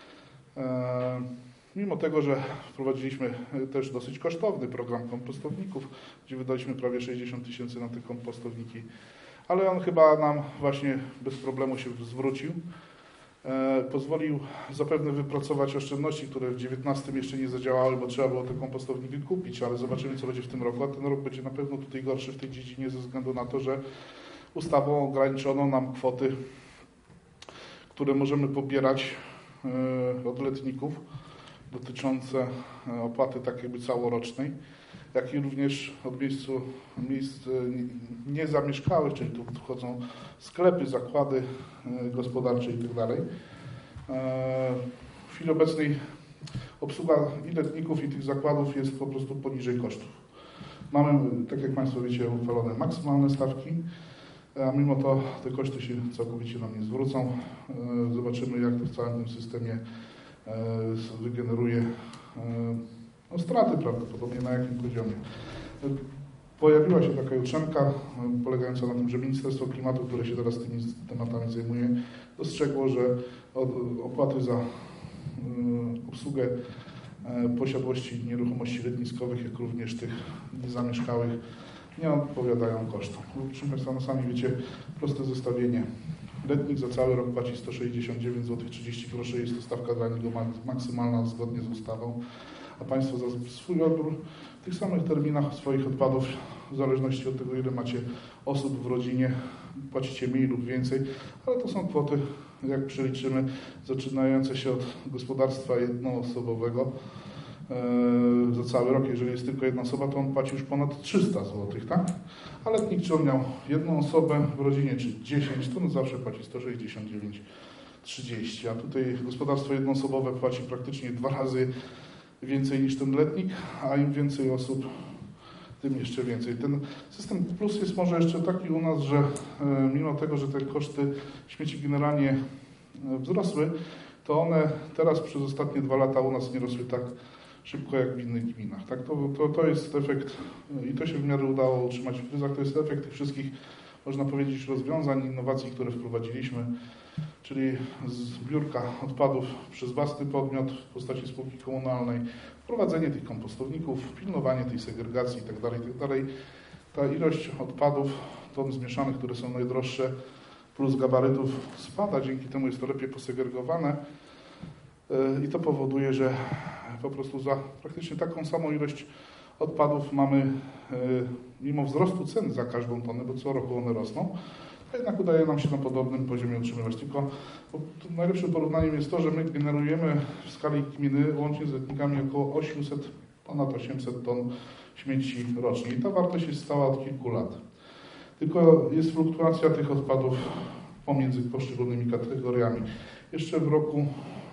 Mimo tego, że wprowadziliśmy też dosyć kosztowny program kompostowników, gdzie wydaliśmy prawie 60 000 na te kompostowniki, ale on chyba nam właśnie bez problemu się zwrócił. Pozwolił zapewne wypracować oszczędności, które w 2019 jeszcze nie zadziałały, bo trzeba było te kompostowniki kupić, ale zobaczymy, co będzie w tym roku, a ten rok będzie na pewno tutaj gorszy w tej dziedzinie ze względu na to, że ustawą ograniczono nam kwoty, które możemy pobierać od letników dotyczące opłaty tak jakby całorocznej, jak i również od miejsc niezamieszkałych, czyli tu wchodzą sklepy, zakłady gospodarcze itd. W chwili obecnej obsługa i letników, i tych zakładów jest po prostu poniżej kosztów. Mamy, tak jak Państwo wiecie, uchwalone maksymalne stawki, a mimo to te koszty się całkowicie nam nie zwrócą. Zobaczymy, jak to w całym tym systemie wygeneruje straty prawdopodobnie na jakim poziomie. Pojawiła się taka jutrzenka polegająca na tym, że Ministerstwo Klimatu, które się teraz tymi tematami zajmuje, dostrzegło, że opłaty za obsługę posiadłości nieruchomości letniskowych, jak również tych niezamieszkałych, nie odpowiadają kosztom. Proszę Państwa, sami wiecie, proste zestawienie. Letnik za cały rok płaci 169 zł 30 groszy, jest to stawka dla niego maksymalna zgodnie z ustawą, a Państwo za swój odbiór w tych samych terminach swoich odpadów, w zależności od tego, ile macie osób w rodzinie, płacicie mniej lub więcej, ale to są kwoty, jak przeliczymy, zaczynające się od gospodarstwa jednoosobowego. Za cały rok, jeżeli jest tylko jedna osoba, to on płaci już ponad 300 zł, tak? A letnik, czy on miał jedną osobę w rodzinie, czy 10, to on zawsze płaci 169,30, a tutaj gospodarstwo jednoosobowe płaci praktycznie 2 razy więcej niż ten letnik, a im więcej osób, tym jeszcze więcej. Ten system plus jest może jeszcze taki u nas, że mimo tego, że te koszty śmieci generalnie wzrosły, to one teraz przez ostatnie 2 lata u nas nie rosły tak szybko jak w innych gminach. Tak? To jest efekt, i to się w miarę udało utrzymać w kryzach, to jest efekt tych wszystkich, można powiedzieć, rozwiązań, innowacji, które wprowadziliśmy, czyli zbiórka odpadów przez własny podmiot w postaci spółki komunalnej, wprowadzenie tych kompostowników, pilnowanie tej segregacji itd. Ta ilość odpadów, ton zmieszanych, które są najdroższe, plus gabarytów spada, dzięki temu jest to lepiej posegregowane i to powoduje, że po prostu za praktycznie taką samą ilość odpadów mamy, mimo wzrostu cen za każdą tonę, bo co roku one rosną, a jednak udaje nam się na podobnym poziomie utrzymywać. Tylko najlepszym porównaniem jest to, że my generujemy w skali gminy łącznie z letnikami około ponad 800 ton śmieci rocznie i ta wartość jest stała od kilku lat. Tylko jest fluktuacja tych odpadów pomiędzy poszczególnymi kategoriami. Jeszcze w roku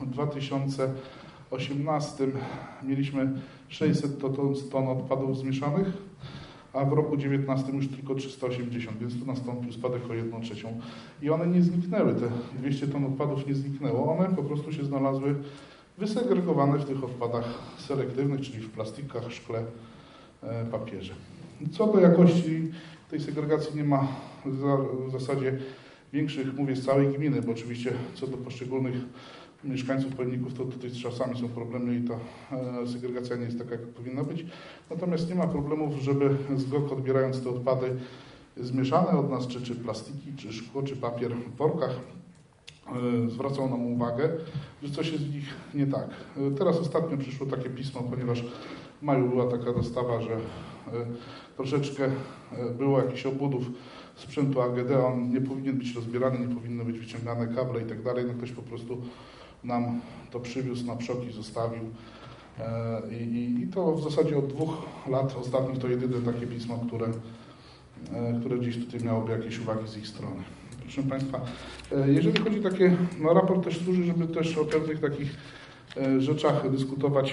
2018 mieliśmy 600 ton odpadów zmieszanych, a w roku 2019 już tylko 380, więc tu nastąpił spadek o 1/3. I one nie zniknęły, te 200 ton odpadów nie zniknęło, one po prostu się znalazły wysegregowane w tych odpadach selektywnych, czyli w plastikach, szkle, papierze. Co do jakości tej segregacji nie ma w zasadzie większych, mówię, z całej gminy, bo oczywiście co do poszczególnych mieszkańców, pojemników, to tutaj czasami są problemy i ta segregacja nie jest taka, jak powinna być. Natomiast nie ma problemów, żeby ZGOK, odbierając te odpady zmieszane od nas, czy plastiki, czy szkło, czy papier w workach, zwracał nam uwagę, że coś jest w nich nie tak. Teraz ostatnio przyszło takie pismo, ponieważ w maju była taka dostawa, że troszeczkę było jakichś obudów sprzętu AGD, on nie powinien być rozbierany, nie powinny być wyciągane kable i tak dalej. No ktoś po prostu nam to przywiózł na przok i zostawił. I to w zasadzie od 2 lat ostatnich to jedyne takie pismo, które gdzieś tutaj miałoby jakieś uwagi z ich strony. Proszę Państwa, jeżeli chodzi o takie, no raport też służy, żeby też o pewnych takich rzeczach dyskutować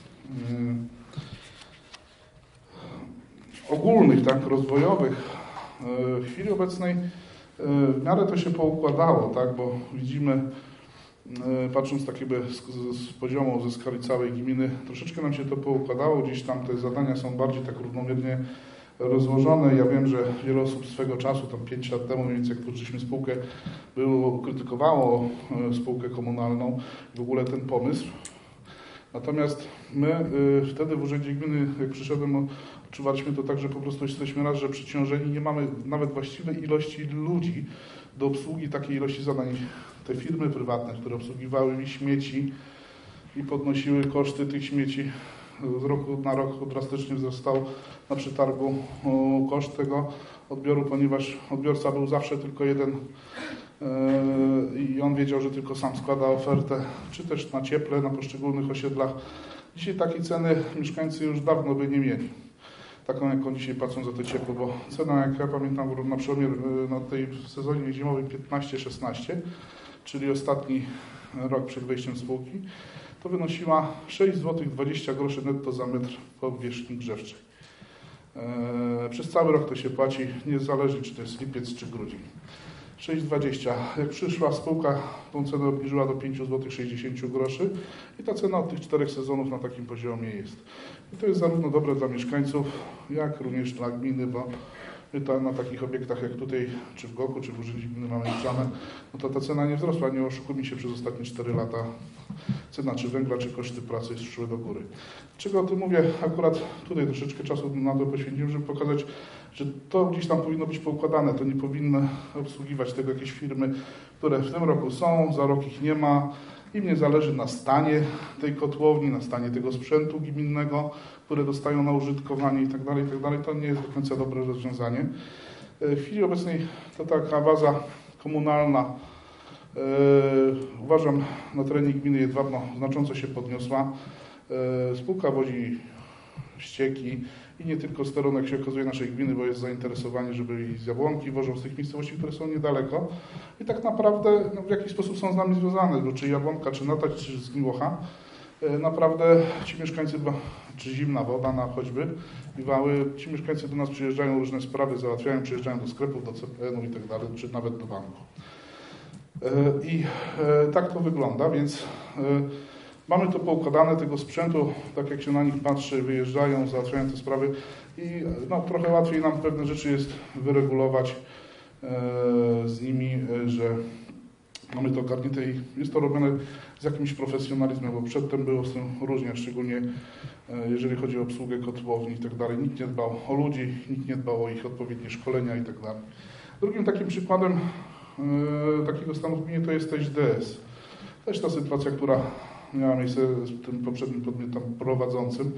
ogólnych, tak, rozwojowych. W chwili obecnej w miarę to się poukładało, tak, bo widzimy, patrząc tak jakby z poziomu, ze skali całej gminy, troszeczkę nam się to poukładało, gdzieś tam te zadania są bardziej tak równomiernie rozłożone. Ja wiem, że wiele osób swego czasu, tam 5 lat temu, mniej więcej jak tworzyliśmy spółkę, krytykowało spółkę komunalną, w ogóle ten pomysł. Natomiast my wtedy w Urzędzie Gminy, jak przyszedłem, odczuwaliśmy to tak, że po prostu jesteśmy raz, że przeciążeni, nie mamy nawet właściwej ilości ludzi do obsługi takiej ilości zadań. Te firmy prywatne, które obsługiwały mi śmieci i podnosiły koszty tych śmieci, z roku na rok drastycznie wzrastał na przetargu koszt tego odbioru, ponieważ odbiorca był zawsze tylko jeden i on wiedział, że tylko sam składa ofertę, czy też na cieple, na poszczególnych osiedlach. Dzisiaj takiej ceny mieszkańcy już dawno by nie mieli. Taką, jaką dzisiaj płacą za to ciepło, bo cena, jak ja pamiętam, na przełomie na tej sezonie zimowej 15-16, czyli ostatni rok przed wejściem spółki, to wynosiła 6,20 zł netto za metr powierzchni grzewczej. Przez cały rok to się płaci, nie zależy, czy to jest lipiec, czy grudzień. 6,20. Jak przyszła spółka, tą cenę obniżyła do 5,60 zł i ta cena od tych 4 sezonów na takim poziomie jest. I to jest zarówno dobre dla mieszkańców, jak również dla gminy, bo na takich obiektach jak tutaj, czy w GOK-u, czy w Urzędzie Gminy mamy liczane, no to ta cena nie wzrosła, nie oszukujmy się, przez ostatnie 4 lata cena czy węgla, czy koszty pracy szły do góry. Dlaczego o tym mówię? Akurat tutaj troszeczkę czasu na to poświęciłem, żeby pokazać, że to gdzieś tam powinno być poukładane, to nie powinny obsługiwać tego jakieś firmy, które w tym roku są, za rok ich nie ma. Im nie zależy na stanie tej kotłowni, na stanie tego sprzętu gminnego, które dostają na użytkowanie itd. To nie jest do końca dobre rozwiązanie. W chwili obecnej to taka baza komunalna, uważam, na terenie gminy Jedwabno znacząco się podniosła. Spółka wozi ścieki i nie tylko z terenu, jak się okazuje, naszej gminy, bo jest zainteresowanie, żeby i z Jabłonki wożą z tych miejscowości, które są niedaleko. I tak naprawdę w jakiś sposób są z nami związane, czy Jabłonka, czy Natać, czy Zgniłocha. Naprawdę ci mieszkańcy, czy Zimna Woda na choćby, Iwały, ci mieszkańcy do nas przyjeżdżają, różne sprawy załatwiają, przyjeżdżają do sklepów, do CPN-u i tak dalej, czy nawet do banku. I tak to wygląda, więc mamy to poukładane, tego sprzętu, tak jak się na nich patrzy, wyjeżdżają, załatwiają te sprawy i no, trochę łatwiej nam pewne rzeczy jest wyregulować z nimi, że mamy to ogarnięte i jest to robione z jakimś profesjonalizmem, bo przedtem było z tym różnie, szczególnie jeżeli chodzi o obsługę kotłowni i tak dalej. Nikt nie dbał o ludzi, nikt nie dbał o ich odpowiednie szkolenia i tak dalej. Drugim takim przykładem takiego stanu w gminie to jest HDS. Też ta sytuacja, która miała miejsce z tym poprzednim podmiotem prowadzącym.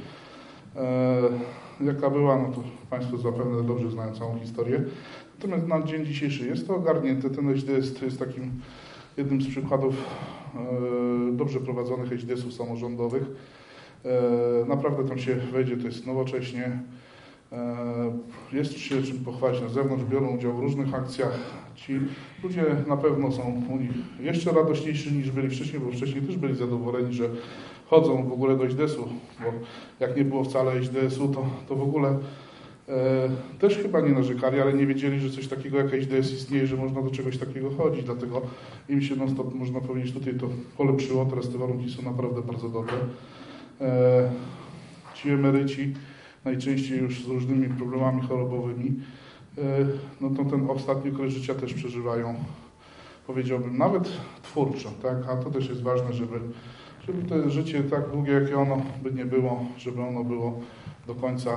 Jaka była, no to Państwo zapewne dobrze znają całą historię. Natomiast na dzień dzisiejszy jest to ogarnięte. Ten HDS to jest takim jednym z przykładów dobrze prowadzonych HDS-ów samorządowych. Naprawdę tam się wejdzie, to jest nowocześnie. Jest się czym pochwalić na zewnątrz, biorą udział w różnych akcjach. Ci ludzie na pewno są u nich jeszcze radośniejsi niż byli wcześniej, bo wcześniej też byli zadowoleni, że chodzą w ogóle do HDS-u, bo jak nie było wcale HDS-u, to w ogóle też chyba nie narzekali, ale nie wiedzieli, że coś takiego jak HDS istnieje, że można do czegoś takiego chodzić, dlatego im się non-stop, można powiedzieć, tutaj to polepszyło, teraz te warunki są naprawdę bardzo dobre. Ci emeryci najczęściej już z różnymi problemami chorobowymi, no to ten ostatni okres życia też przeżywają, powiedziałbym, nawet twórczo, tak? A to też jest ważne, żeby to życie tak długie, jakie ono by nie było, żeby ono było do końca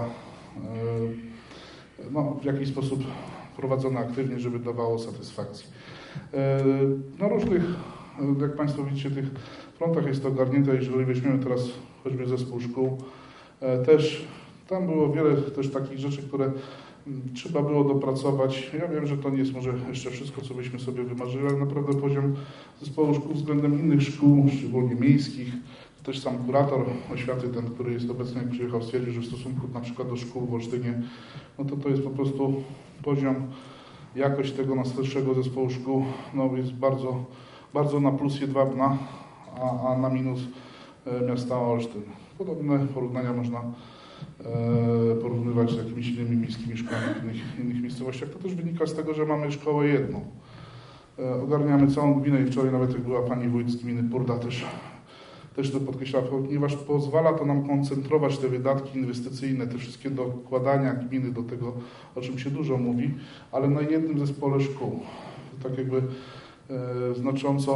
no, w jakiś sposób prowadzone aktywnie, żeby dawało satysfakcję. Na różnych, jak Państwo widzicie, tych frontach jest to ogarnięte, jeżeli weźmiemy teraz choćby zespół szkół, też tam było wiele też takich rzeczy, które trzeba było dopracować. Ja wiem, że to nie jest może jeszcze wszystko, co byśmy sobie wymarzyli, ale naprawdę poziom zespołu szkół względem innych szkół, szczególnie miejskich, też sam kurator oświaty, ten, który jest obecny, jak przyjechał, stwierdził, że w stosunku na przykład do szkół w Olsztynie, no to jest po prostu poziom, jakość tego następnego zespołu szkół, no jest bardzo, bardzo na plus Jedwabna, a na minus miasta Olsztyn. Podobne porównania można porównywać z jakimiś innymi miejskimi szkołami w innych miejscowościach. To też wynika z tego, że mamy szkołę jedną. Ogarniamy całą gminę i wczoraj nawet jak była pani wójt z gminy Purda też to podkreślała, ponieważ pozwala to nam koncentrować te wydatki inwestycyjne, te wszystkie dokładania gminy do tego, o czym się dużo mówi, ale na jednym zespole szkół. Tak jakby znacząco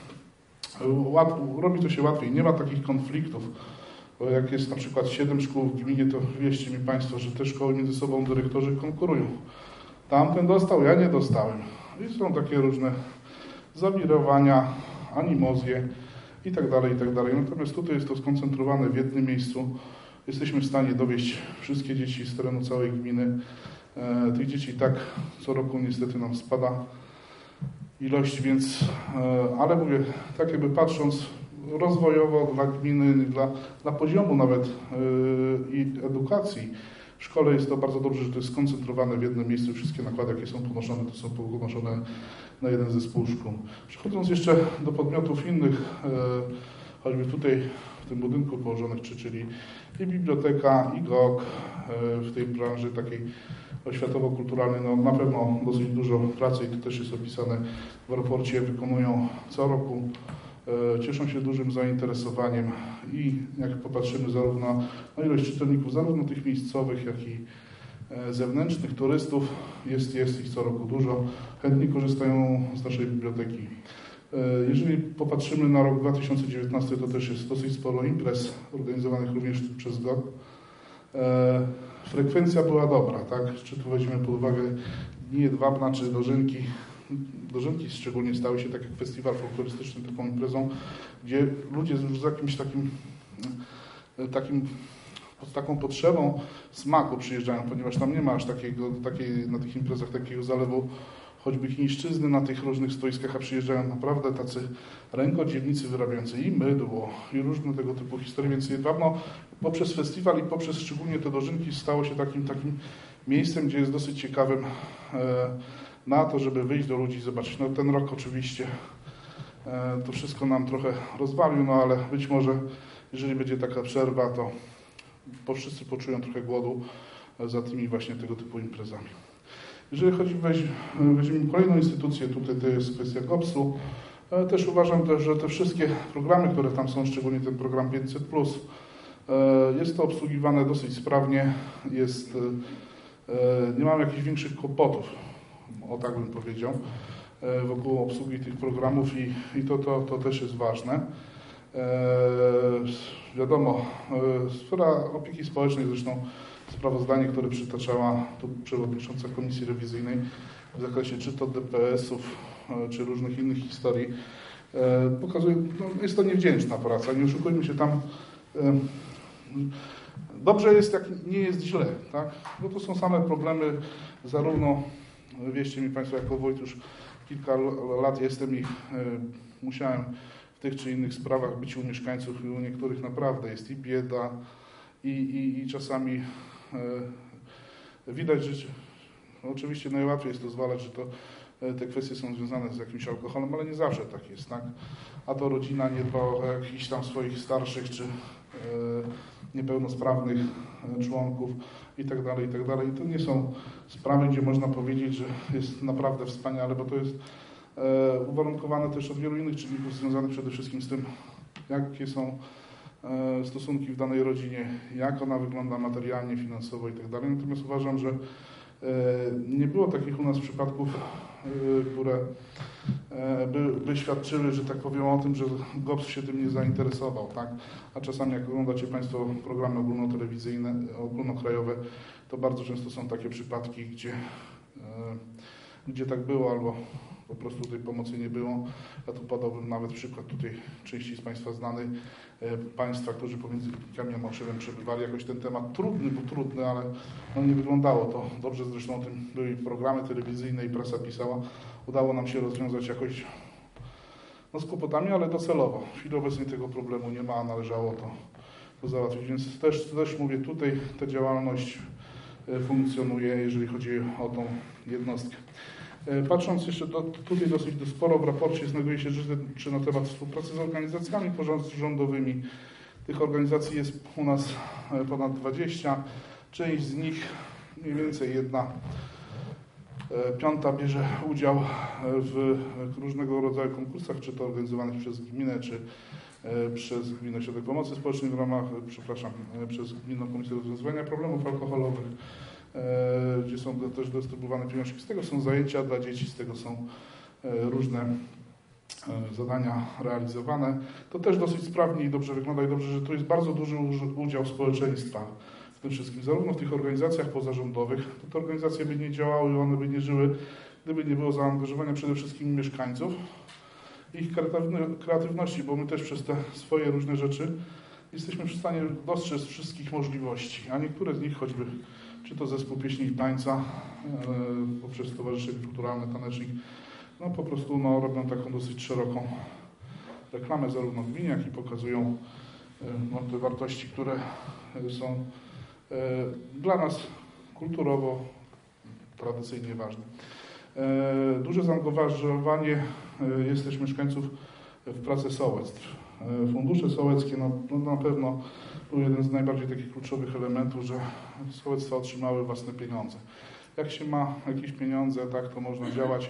robi to się łatwiej. Nie ma takich konfliktów. Bo jak jest na przykład 7 szkół w gminie, to wierzcie mi Państwo, że te szkoły między sobą dyrektorzy konkurują. Tamten dostał, ja nie dostałem. I są takie różne zawirowania, animozje i tak dalej, i tak dalej. Natomiast tutaj jest to skoncentrowane w jednym miejscu. Jesteśmy w stanie dowieźć wszystkie dzieci z terenu całej gminy Tych dzieci tak co roku niestety nam spada ilość, więc, ale mówię, tak jakby patrząc rozwojowo dla gminy, dla poziomu nawet i edukacji w szkole jest to bardzo dobrze, że to jest skoncentrowane w jednym miejscu. Wszystkie nakłady, jakie są ponoszone, to są ponoszone na jeden zespół szkół. Przechodząc jeszcze do podmiotów innych, choćby tutaj w tym budynku położonych, czyli i biblioteka, i GOG w tej branży takiej oświatowo-kulturalnej, no na pewno dosyć dużo pracy i to też jest opisane w raporcie, wykonują co roku. Cieszą się dużym zainteresowaniem i jak popatrzymy zarówno na ilość czytelników, zarówno tych miejscowych, jak i zewnętrznych, turystów, jest ich co roku dużo. Chętnie korzystają z naszej biblioteki. Jeżeli popatrzymy na rok 2019, to też jest dosyć sporo imprez organizowanych również przez GOG. Frekwencja była dobra, tak? Czy tu weźmiemy pod uwagę Dni Jedwabna, czy Dożynki. Dożynki szczególnie stały się tak jak festiwal folklorystyczny, taką imprezą, gdzie ludzie z jakimś z taką potrzebą smaku przyjeżdżają, ponieważ tam nie ma aż takiej na tych imprezach takiego zalewu choćby chińszczyzny na tych różnych stoiskach, a przyjeżdżają naprawdę tacy rękodzielnicy wyrabiający i mydło, i różne tego typu historie, więc Jedwabno poprzez festiwal i poprzez szczególnie te dożynki stało się takim miejscem, gdzie jest dosyć ciekawym na to, żeby wyjść do ludzi i zobaczyć. No ten rok oczywiście to wszystko nam trochę rozwalił, no ale być może jeżeli będzie taka przerwa, to wszyscy poczują trochę głodu za tymi właśnie tego typu imprezami. Jeżeli weźmiemy kolejną instytucję, tutaj to jest kwestia GOPS-u, też uważam też, że te wszystkie programy, które tam są, szczególnie ten program 500+, jest to obsługiwane dosyć sprawnie, nie mamy jakichś większych kłopotów, o tak bym powiedział, wokół obsługi tych programów i to też jest ważne. Wiadomo, sfera opieki społecznej, zresztą sprawozdanie, które przytaczała tu przewodnicząca Komisji Rewizyjnej w zakresie czy to DPS-ów, czy różnych innych historii, pokazuje, no, jest to niewdzięczna praca, nie oszukujmy się tam. Dobrze jest, jak nie jest źle, tak? Bo to są same problemy, zarówno, wierzcie mi Państwo, jako wójt już kilka lat jestem i musiałem w tych czy innych sprawach być u mieszkańców i u niektórych naprawdę jest i bieda, i czasami widać, że oczywiście najłatwiej jest to zwalać, że te kwestie są związane z jakimś alkoholem, ale nie zawsze tak jest, tak? A to rodzina nie dba o jakichś tam swoich starszych czy niepełnosprawnych członków i tak dalej, i tak dalej. I to nie są sprawy, gdzie można powiedzieć, że jest naprawdę wspaniale, bo to jest uwarunkowane też od wielu innych czynników związanych przede wszystkim z tym, jakie są stosunki w danej rodzinie, jak ona wygląda materialnie, finansowo i tak dalej. Natomiast uważam, że nie było takich u nas przypadków, które by świadczyły, że tak powiem, o tym, że GOPS się tym nie zainteresował, tak? A czasami jak oglądacie Państwo programy ogólnotelewizyjne, ogólnokrajowe, to bardzo często są takie przypadki, gdzie tak było, albo po prostu tej pomocy nie było. Ja tu podałbym nawet przykład tutaj części z Państwa znany, Państwa, którzy pomiędzy Pilnikami a Małszewem przebywali. Jakoś ten temat trudny, ale no nie wyglądało to dobrze. Zresztą o tym były i programy telewizyjne i prasa pisała. Udało nam się rozwiązać jakoś z kłopotami, ale docelowo. W chwili obecnej tego problemu nie ma, a należało to załatwić. Więc też mówię, tutaj ta działalność funkcjonuje, jeżeli chodzi o tą jednostkę. Patrząc jeszcze tutaj dosyć sporo w raporcie znajduje się rzeczy na temat współpracy z organizacjami pozarządowymi. Tych organizacji jest u nas ponad 20. Część z nich, mniej więcej 1/5 bierze udział w różnego rodzaju konkursach, czy to organizowanych przez gminę, czy przez Gminny Ośrodek Pomocy Społecznej w ramach, przez Gminną Komisję Rozwiązywania Problemów Alkoholowych, gdzie są też dystrybuowane pieniążki. Z tego są zajęcia dla dzieci, z tego są różne zadania realizowane. To też dosyć sprawnie i dobrze wygląda i dobrze, że tu jest bardzo duży udział społeczeństwa w tym wszystkim. Zarówno w tych organizacjach pozarządowych, te organizacje by nie działały, one by nie żyły, gdyby nie było zaangażowania przede wszystkim mieszkańców i ich kreatywności, bo my też przez te swoje różne rzeczy jesteśmy w stanie dostrzec wszystkich możliwości, a niektóre z nich choćby czy to zespół pieśni i tańca poprzez Stowarzyszenie Kulturalne Tanecznik, no po prostu robią taką dosyć szeroką reklamę zarówno w gminie, jak i pokazują te wartości, które są dla nas kulturowo, tradycyjnie ważne. Duże zaangażowanie jest też mieszkańców w pracę sołectw. Fundusze sołeckie na pewno był jeden z najbardziej takich kluczowych elementów, że sołectwa otrzymały własne pieniądze. Jak się ma jakieś pieniądze, tak, to można działać,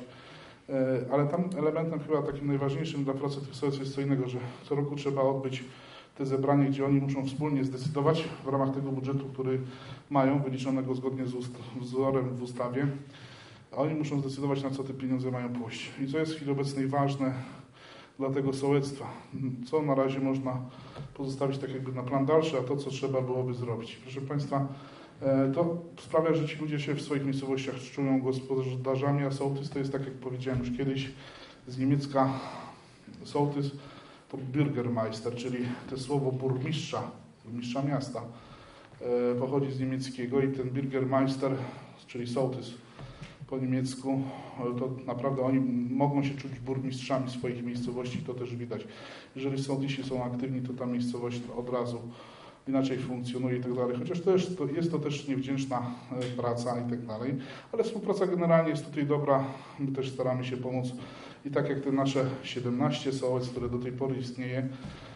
ale tam elementem chyba takim najważniejszym dla pracy tych sołectw jest co innego, że co roku trzeba odbyć te zebranie, gdzie oni muszą wspólnie zdecydować w ramach tego budżetu, który mają, wyliczonego zgodnie z wzorem w ustawie, a oni muszą zdecydować, na co te pieniądze mają pójść. I co jest w chwili obecnej ważne dla tego sołectwa, co na razie można pozostawić tak jakby na plan dalszy, a to, co trzeba byłoby zrobić. Proszę Państwa, to sprawia, że ci ludzie się w swoich miejscowościach czują gospodarzami, a sołtys to jest, tak jak powiedziałem już kiedyś, z niemiecka sołtys to Bürgermeister, czyli to słowo burmistrza miasta, pochodzi z niemieckiego i ten Bürgermeister, czyli sołtys po niemiecku, to naprawdę oni mogą się czuć burmistrzami swoich miejscowości, to też widać. Jeżeli sołtysi są aktywni, to ta miejscowość od razu inaczej funkcjonuje i tak dalej. Chociaż jest to też niewdzięczna praca i tak dalej, ale współpraca generalnie jest tutaj dobra, my też staramy się pomóc i tak jak te nasze 17 sołectw, które do tej pory istnieje,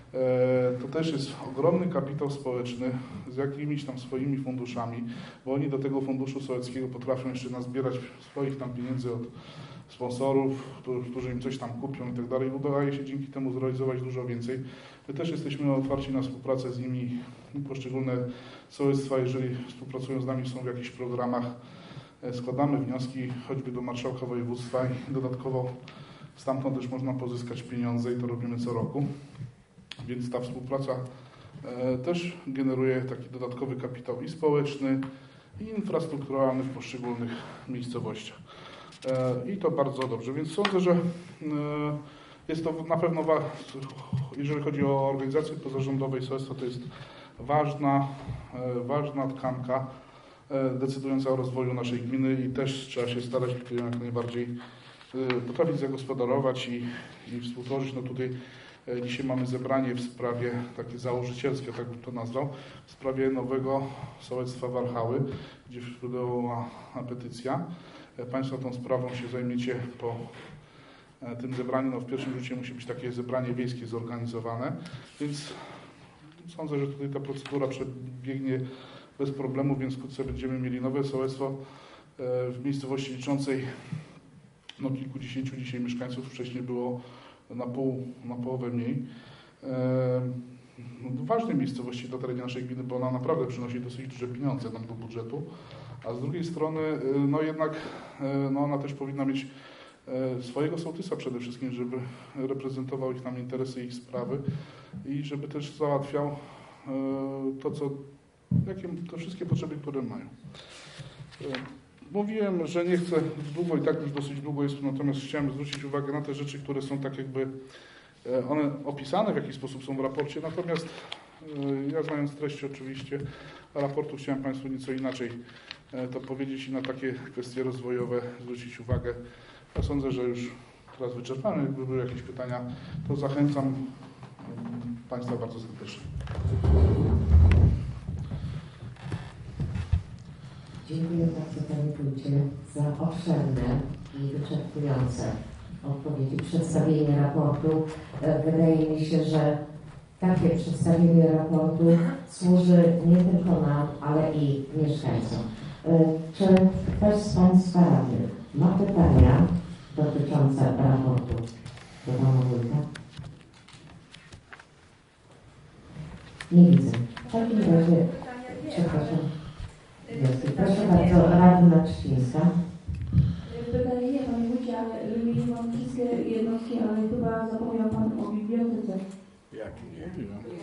to też jest ogromny kapitał społeczny z jakimiś tam swoimi funduszami, bo oni do tego funduszu sołeckiego potrafią jeszcze nazbierać swoich tam pieniędzy od sponsorów, którzy im coś tam kupią i tak dalej. Udaje się dzięki temu zrealizować dużo więcej. My też jesteśmy otwarci na współpracę z nimi. Poszczególne sołectwa, jeżeli współpracują z nami, są w jakichś programach, składamy wnioski choćby do marszałka województwa i dodatkowo stamtąd też można pozyskać pieniądze i to robimy co roku. Więc ta współpraca też generuje taki dodatkowy kapitał i społeczny, i infrastrukturalny w poszczególnych miejscowościach. I to bardzo dobrze. Więc sądzę, że jest to na pewno, jeżeli chodzi o organizację pozarządowej sołectwa, to jest ważna tkanka decydująca o rozwoju naszej gminy i też trzeba się starać jak najbardziej potrafić zagospodarować i współtworzyć. No tutaj dzisiaj mamy zebranie w sprawie takie założycielskie, tak bym to nazwał, w sprawie nowego sołectwa Warchały, gdzie wpłynęła petycja. Państwo tą sprawą się zajmiecie po tym zebraniu. No w pierwszym rzucie musi być takie zebranie wiejskie zorganizowane, więc sądzę, że tutaj ta procedura przebiegnie bez problemu, więc wkrótce będziemy mieli nowe sołectwo w miejscowości liczącej kilkudziesięciu dzisiaj mieszkańców. Wcześniej było na połowę mniej. W ważnej miejscowości do terenie naszej gminy, bo ona naprawdę przynosi dosyć duże pieniądze nam do budżetu, a z drugiej strony jednak ona też powinna mieć swojego sołtysa przede wszystkim, żeby reprezentował ich tam interesy, ich sprawy i żeby też załatwiał te wszystkie potrzeby, które mają. Mówiłem, że nie chcę długo i tak już dosyć długo jest, natomiast chciałem zwrócić uwagę na te rzeczy, które są tak jakby one opisane w jakiś sposób są w raporcie, natomiast ja znając treść oczywiście raportu chciałem Państwu nieco inaczej to powiedzieć i na takie kwestie rozwojowe zwrócić uwagę. Ja sądzę, że już teraz wyczerpamy. Jakby były jakieś pytania, to zachęcam Państwa bardzo serdecznie. Dziękuję bardzo Panie Wójcie za obszerne i wyczerpujące odpowiedzi, przedstawienie raportu. Wydaje mi się, że takie przedstawienie raportu służy nie tylko nam, ale i mieszkańcom. Czy ktoś z Państwa radnych ma pytania dotyczące raportu do Pana Wójta? Nie widzę. W takim razie, przepraszam. Proszę bardzo, radna Trzcińska. Pytanie nie Panie Wójcie, ale wymieniłam wszystkie jednostki, ale chyba zapomniał Pan o bibliotece. Jaki nie?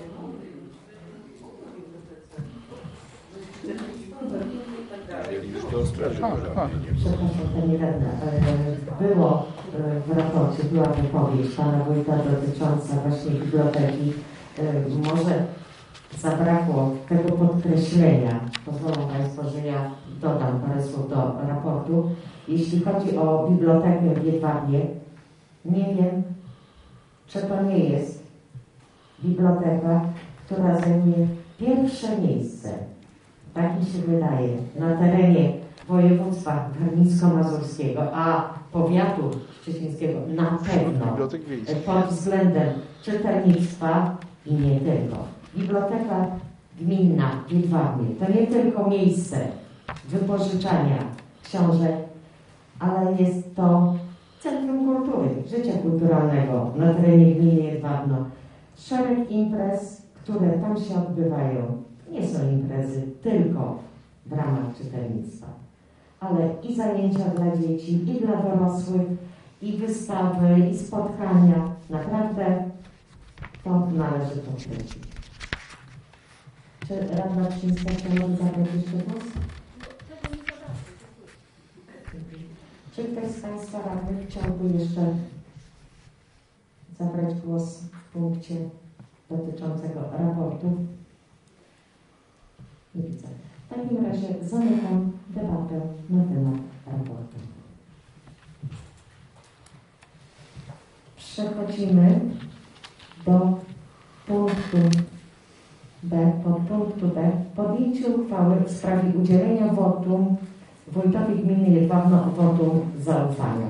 Już to straży pożarnej. Przepraszam Pani radna, było w raporcie, była wypowiedź Pana Wójta dotycząca właśnie biblioteki. Może zabrakło tego podkreślenia. Pozwolą Państwo, że ja dodam parę słów do raportu. Jeśli chodzi o bibliotekę w Jedwabie, nie wiem, czy to nie jest biblioteka, która zajmie pierwsze miejsce, tak mi się wydaje, na terenie województwa warmińsko-mazurskiego, a powiatu szczecińskiego na pewno Bibliotek wiejskich. pod względem czytelnictwa i nie tylko. Biblioteka gminna w Jedwabie to nie tylko miejsce wypożyczania książek, ale jest to centrum kultury, życia kulturalnego na terenie gminy Jedwabno. Szereg imprez, które tam się odbywają, nie są imprezy tylko w ramach czytelnictwa, ale i zajęcia dla dzieci, i dla dorosłych, i wystawy, i spotkania. Naprawdę to należy podkreślić. Czy radna Pszyńska chciałaby zabrać jeszcze głos? Czy ktoś z Państwa radnych chciałby jeszcze zabrać głos w punkcie dotyczącego raportu? Nie widzę. W takim razie zamykam debatę na temat raportu. Przechodzimy do punktu B, podpunktu B. Podjęcie uchwały w sprawie udzielenia wotum wójtowi gminy Jedwabno wotum zaufania.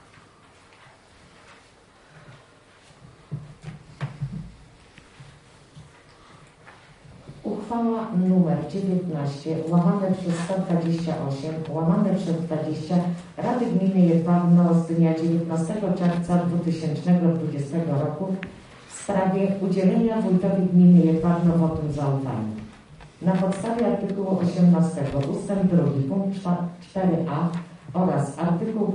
Uchwała nr 19 łamane przez 128 łamane przez 20 Rady Gminy Jedwabno z dnia 19 czerwca 2020 roku w sprawie udzielenia wójtowi gminy Jedwabno wotum zaufania. Na podstawie artykułu 18 ust. 2 punkt 4a oraz artykuł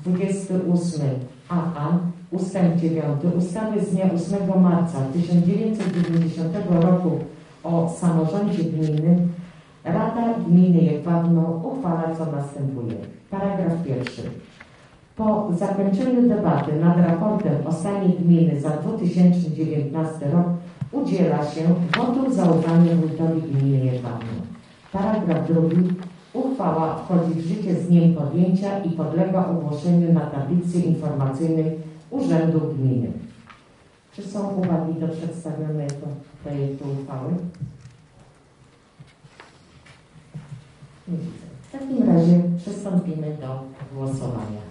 28aa ust. 9 ustawy z dnia 8 marca 1990 roku o samorządzie gminnym Rada Gminy Jedwabno uchwala co następuje. Paragraf 1. Po zakończeniu debaty nad raportem o stanie gminy za 2019 rok udziela się wotum zaufania wójtowi gminy Jedwabno. Paragraf 2. Uchwała wchodzi w życie z dniem podjęcia i podlega ogłoszeniu na tablicy informacyjnej Urzędu Gminy. Czy są uwagi do przedstawionego projektu uchwały? Nie widzę. W takim razie przystąpimy do głosowania.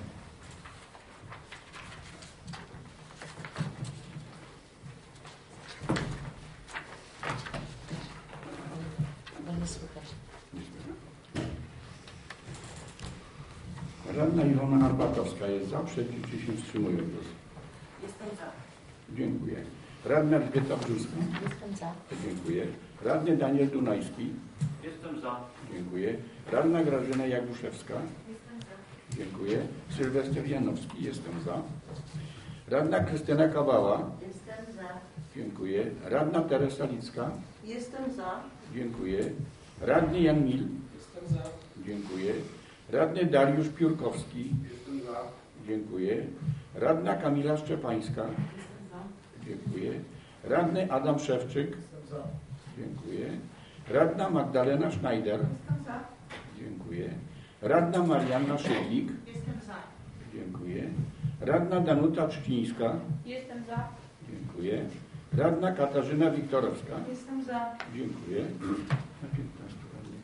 Radna Iwona Arbatowska jest za, przeciw, czy się wstrzymuje głos? Jestem za. Dziękuję. Radna Elżbieta Brzuska. Jestem za. Dziękuję. Radny Daniel Dunajski. Jestem za. Dziękuję. Radna Grażyna Jaguszewska. Jestem za. Dziękuję. Sylwester Janowski. Jestem za. Radna Krystyna Kawała. Jestem za. Dziękuję. Radna Teresa Licka. Jestem za. Dziękuję. Radny Jan Mil. Jestem za. Dziękuję. Radny Dariusz Piórkowski. Jestem za. Dziękuję. Radna Kamila Szczepańska. Jestem za. Dziękuję. Radny Adam Szewczyk. Jestem za. Dziękuję. Radna Magdalena Schneider. Jestem za. Dziękuję. Radna Marianna Szydlik. Jestem za. Dziękuję. Radna Danuta Trzcińska. Jestem za. Dziękuję. Radna Katarzyna Wiktorowska. Jestem za. Dziękuję. Na 15 radnych,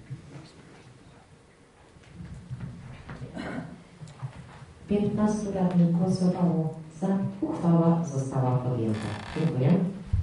15 radnych głosowało za. Uchwała została podjęta. Dziękuję.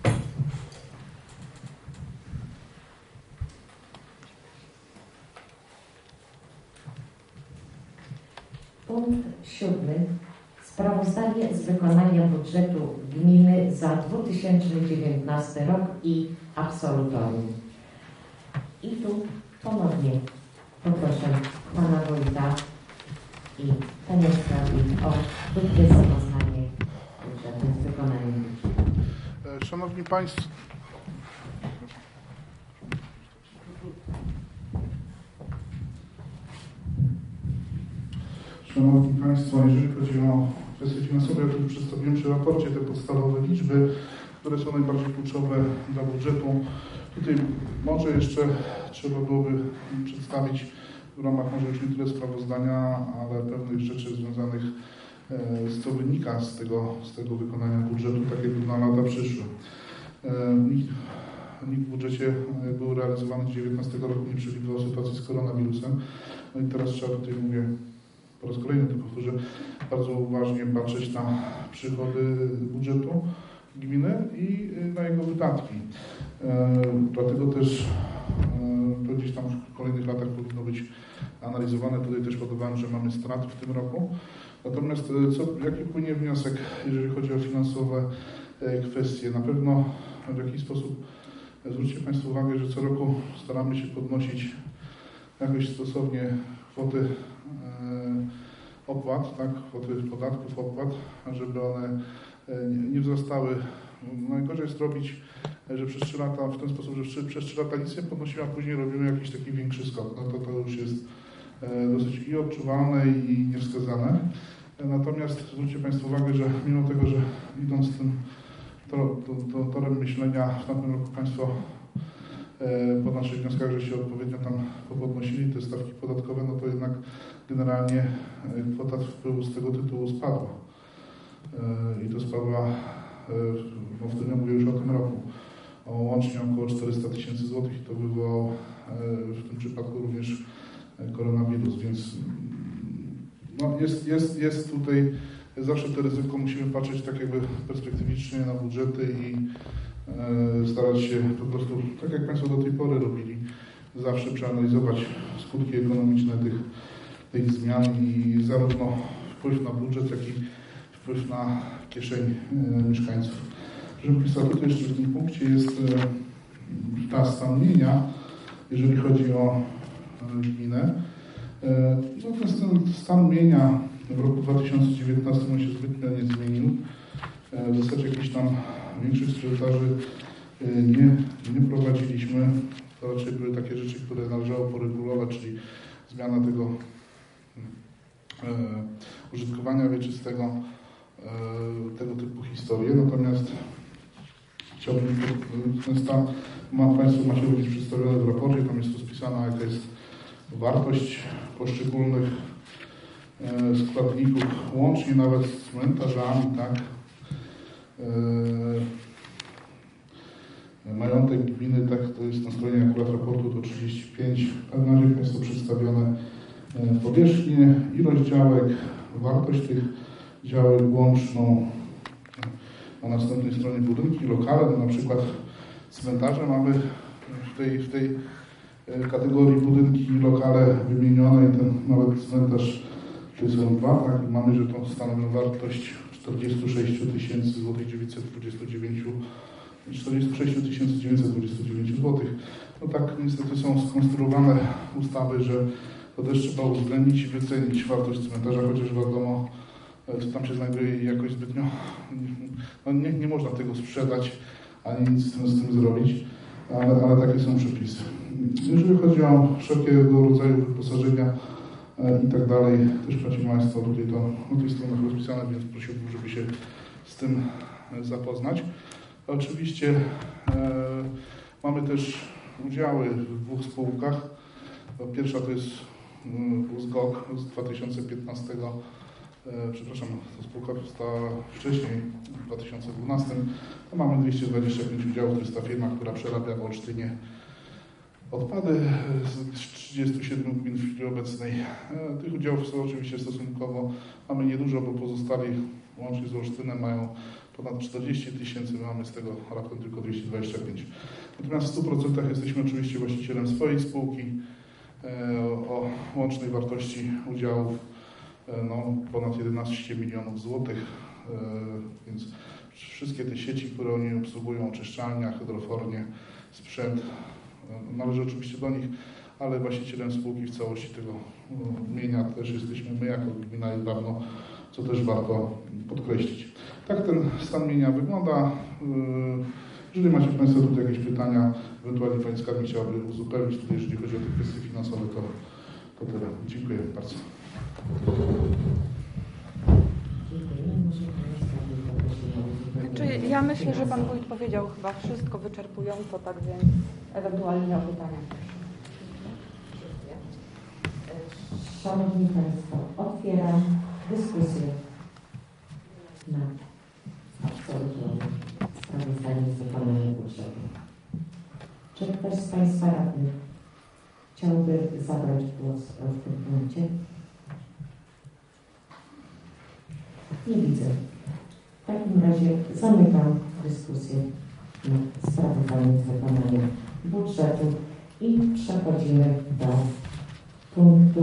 Punkt 7. Sprawozdanie z wykonania budżetu gminy za 2019 rok i absolutorium. I tu ponownie poproszę pana wójta i panią skarbnik o krótkie zapoznanie budżetem z wykonaniem budżetu. Szanowni Państwo, jeżeli chodzi o kwestie finansowe, ja tu przedstawiłem przy raporcie te podstawowe liczby, które są najbardziej kluczowe dla budżetu. Tutaj może jeszcze trzeba byłoby przedstawić w ramach może już nie tyle sprawozdania, ale pewnych rzeczy związanych z co wynika z tego wykonania budżetu, tak jakby na lata przyszłe. Nikt w budżecie był realizowany z 2019 roku, nie przewidywał sytuacji z koronawirusem. No i teraz trzeba tutaj, mówię, po raz kolejny to powtórzę, bardzo uważnie patrzeć na przychody budżetu gminy i na jego wydatki. Dlatego też to gdzieś tam w kolejnych latach powinno być analizowane. Tutaj też podawałem, że mamy straty w tym roku. Natomiast jaki płynie wniosek, jeżeli chodzi o finansowe kwestie? Na pewno w jakiś sposób zwróćcie Państwo uwagę, że co roku staramy się podnosić jakoś stosownie kwoty opłat, tak, kwoty podatków, opłat, żeby one nie wzrastały. Najgorzej jest robić, że przez 3 lata, w ten sposób, że przez 3 lata nic nie podnosiła, a później robimy jakiś taki większy skok. No to już jest dosyć i odczuwalne i niewskazane. Natomiast zwróćcie Państwo uwagę, że mimo tego, że idąc tym torem myślenia w tamtym roku Państwo po naszych wnioskach, że się odpowiednio tam podnosili te stawki podatkowe, no to jednak generalnie kwota wpływu z tego tytułu spadła. I to spadła, no wtedy mówię już o tym roku, o łącznie około 400 000 złotych i to wywołał w tym przypadku również koronawirus, więc no jest tutaj zawsze to ryzyko, musimy patrzeć tak jakby perspektywicznie na budżety i starać się po prostu, tak jak Państwo do tej pory robili, zawsze przeanalizować skutki ekonomiczne tych zmian i zarówno wpływ na budżet, jak i wpływ na kieszeń mieszkańców. Proszę Państwa, tutaj jeszcze w tym punkcie jest ta stan mienia, jeżeli chodzi o gminę. No ten stan mienia w roku 2019 on się zbytnio nie zmienił. W zasadzie jakichś tam większych sprzedaży nie prowadziliśmy. To raczej były takie rzeczy, które należało poregulować, czyli zmiana tego użytkowania wieczystego, tego typu historie. Natomiast chciałbym, ten stan Państwo macie być przedstawiony w raporcie, tam jest rozpisana, jaka jest wartość poszczególnych składników, łącznie nawet z cmentarzami, tak. Majątek gminy, tak, to jest na stronie akurat raportu, to 35, a na razie Państwo przedstawione powierzchnię, ilość działek, wartość tych działek, łączną. Na następnej stronie budynki, lokale, no na przykład cmentarze mamy w tej kategorii budynki i lokale wymienione i ten nawet cmentarz to są 2, tak, i mamy, że to stanowi wartość 46 929 zł. No tak niestety są skonstruowane ustawy, że to też trzeba uwzględnić i wycenić wartość cmentarza, chociaż wiadomo, co tam się znajduje i jakoś zbytnio no nie można tego sprzedać, ani nic z tym zrobić, ale takie są przepisy. Jeżeli chodzi o wszelkiego rodzaju wyposażenia i tak dalej, też macie Państwo tutaj to na tej stronach rozpisane, więc prosiłbym, żeby się z tym zapoznać. Oczywiście mamy też udziały w 2 spółkach. Pierwsza to jest USGOK z 2015, przepraszam, ta spółka powstała wcześniej, w 2012. To mamy 225 udziałów, to jest ta firma, która przerabia w Olsztynie odpady z 37 gmin w chwili obecnej. Tych udziałów są oczywiście stosunkowo, mamy niedużo, bo pozostali łącznie z Olsztynem mają ponad 40 000, mamy z tego raptem tylko 225. Natomiast w 100% jesteśmy oczywiście właścicielem swojej spółki o łącznej wartości udziałów no, ponad 11 milionów złotych, więc wszystkie te sieci, które oni obsługują, oczyszczalnia, hydrofornie, sprzęt, należy oczywiście do nich, ale właścicielem spółki w całości tego mienia też jesteśmy my jako gmina Jedwabno, co też warto podkreślić. Tak ten stan mienia wygląda. Jeżeli macie Państwo tutaj jakieś pytania, ewentualnie Pani Skarbnik chciałaby uzupełnić tutaj, jeżeli chodzi o te kwestie finansowe, to tyle. Dziękuję bardzo. Czy ja myślę, że Pan Wójt powiedział chyba wszystko wyczerpująco, tak więc ewentualnie o pytania. Szanowni Państwo, otwieram dyskusję nad absolutorium sprawozdania z wykonania budżetu. Czy ktoś z Państwa radnych chciałby zabrać głos w tym punkcie? Nie widzę. W takim razie zamykam dyskusję nad sprawozdaniem z wykonania budżetu i przechodzimy do punktu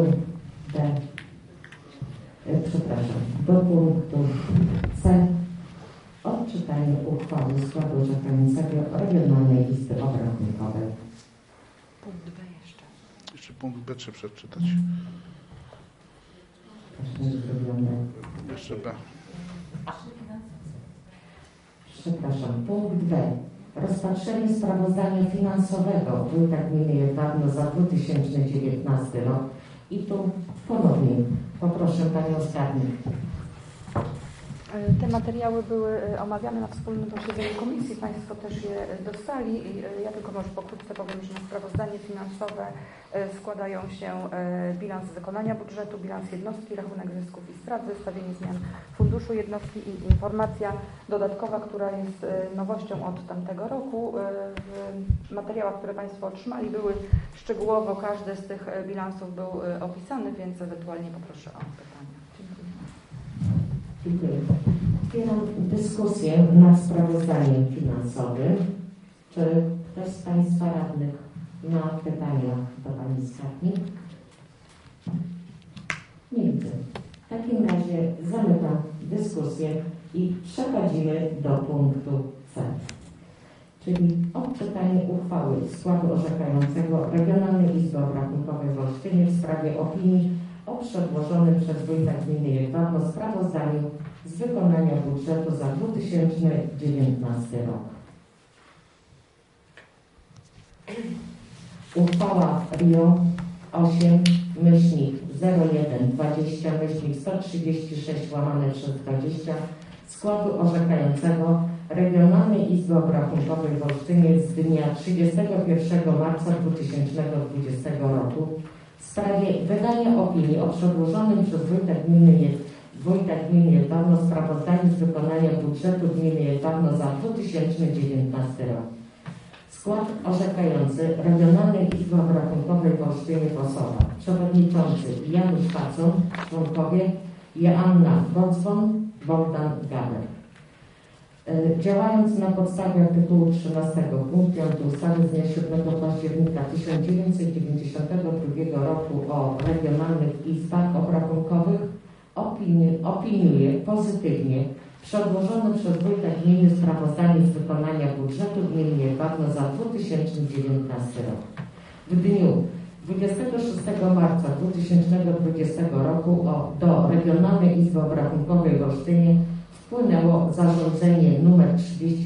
do punktu C. Odczytanie uchwały składu orzekającego Regionalnej Izby Obrachunkowej. Punkt B jeszcze. Jeszcze punkt B trzeba przeczytać. Proszę zrobione. Jeszcze B. Przepraszam, punkt B. Rozpatrzenie sprawozdania finansowego Wójta Gminy Jedwabno za 2019 rok. I tu ponownie poproszę Panią Skarbnik. Te materiały były omawiane na wspólnym posiedzeniu komisji. Państwo też je dostali. Ja tylko może pokrótce powiem, że na sprawozdanie finansowe składają się bilans wykonania budżetu, bilans jednostki, rachunek zysków i strat, zestawienie zmian funduszu jednostki i informacja dodatkowa, która jest nowością od tamtego roku. W materiałach, które Państwo otrzymali, były szczegółowo, każdy z tych bilansów był opisany, więc ewentualnie poproszę o pytania. Dziękuję. Otwieram dyskusję nad sprawozdaniem finansowym. Czy ktoś z Państwa radnych ma pytania do Pani Skarbnik? Nie widzę. W takim razie zamykam dyskusję i przechodzimy do punktu C. Czyli odczytanie uchwały składu orzekającego Regionalnej Izby Obrachunkowej w Olsztynie w sprawie opinii o przedłożonym przez Wójta Gminy Jedwabno sprawozdaniu z wykonania budżetu za 2019 rok. Uchwała RIO 8/01/20/136/20 składu orzekającego Regionalnej Izby Obrachunkowej w Olsztynie z dnia 31 marca 2020 roku w sprawie wydania opinii o przedłożonym przez Wójta Gminy Jedwabno sprawozdaniu z wykonania budżetu Gminy Jedwabno za 2019 rok. Skład orzekający Regionalnej Izby Obrachunkowej w Olsztynie w Osobach. Przewodniczący Janusz Pacon, członkowie Joanna Bocwon, Bogdan Gaber. Działając na podstawie artykułu 13 punkt 5 ustawy z dnia 7 października 1992 roku o regionalnych izbach obrachunkowych opiniuje pozytywnie przedłożone przez Wójta Gminy sprawozdanie z wykonania budżetu Gminy Jedwabno za 2019 rok. W dniu 26 marca 2020 roku do Regionalnej Izby Obrachunkowej w Olsztynie wpłynęło zarządzenie nr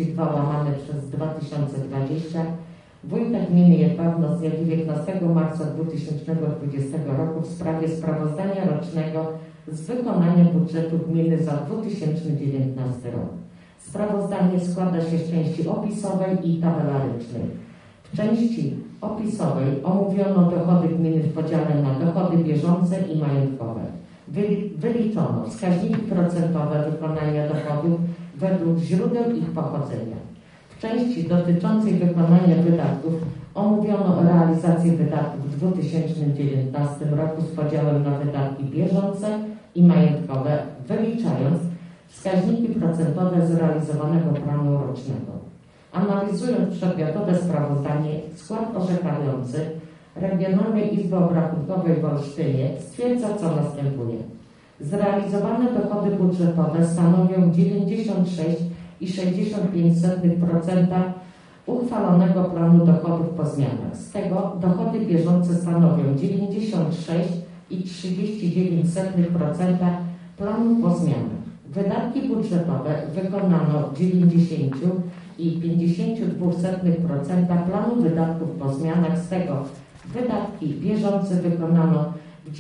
32/2020 Wójta Gminy Jedwabno z dnia 19 marca 2020 roku w sprawie sprawozdania rocznego z wykonania budżetu gminy za 2019 rok. Sprawozdanie składa się z części opisowej i tabelarycznej. W części opisowej omówiono dochody gminy w podziale na dochody bieżące i majątkowe. Wyliczono wskaźniki procentowe wykonania dochodów według źródeł ich pochodzenia. W części dotyczącej wykonania wydatków omówiono realizację wydatków w 2019 roku z podziałem na wydatki bieżące i majątkowe, wyliczając wskaźniki procentowe zrealizowanego planu rocznego. Analizując przedmiotowe sprawozdanie, skład orzekający Regionalnej Izby Obrachunkowej w Olsztynie stwierdza, co następuje. Zrealizowane dochody budżetowe stanowią 96,65% uchwalonego planu dochodów po zmianach. Z tego dochody bieżące stanowią 96,39% planu po zmianach. Wydatki budżetowe wykonano 90,52% planu wydatków po zmianach. Z tego wydatki bieżące wykonano w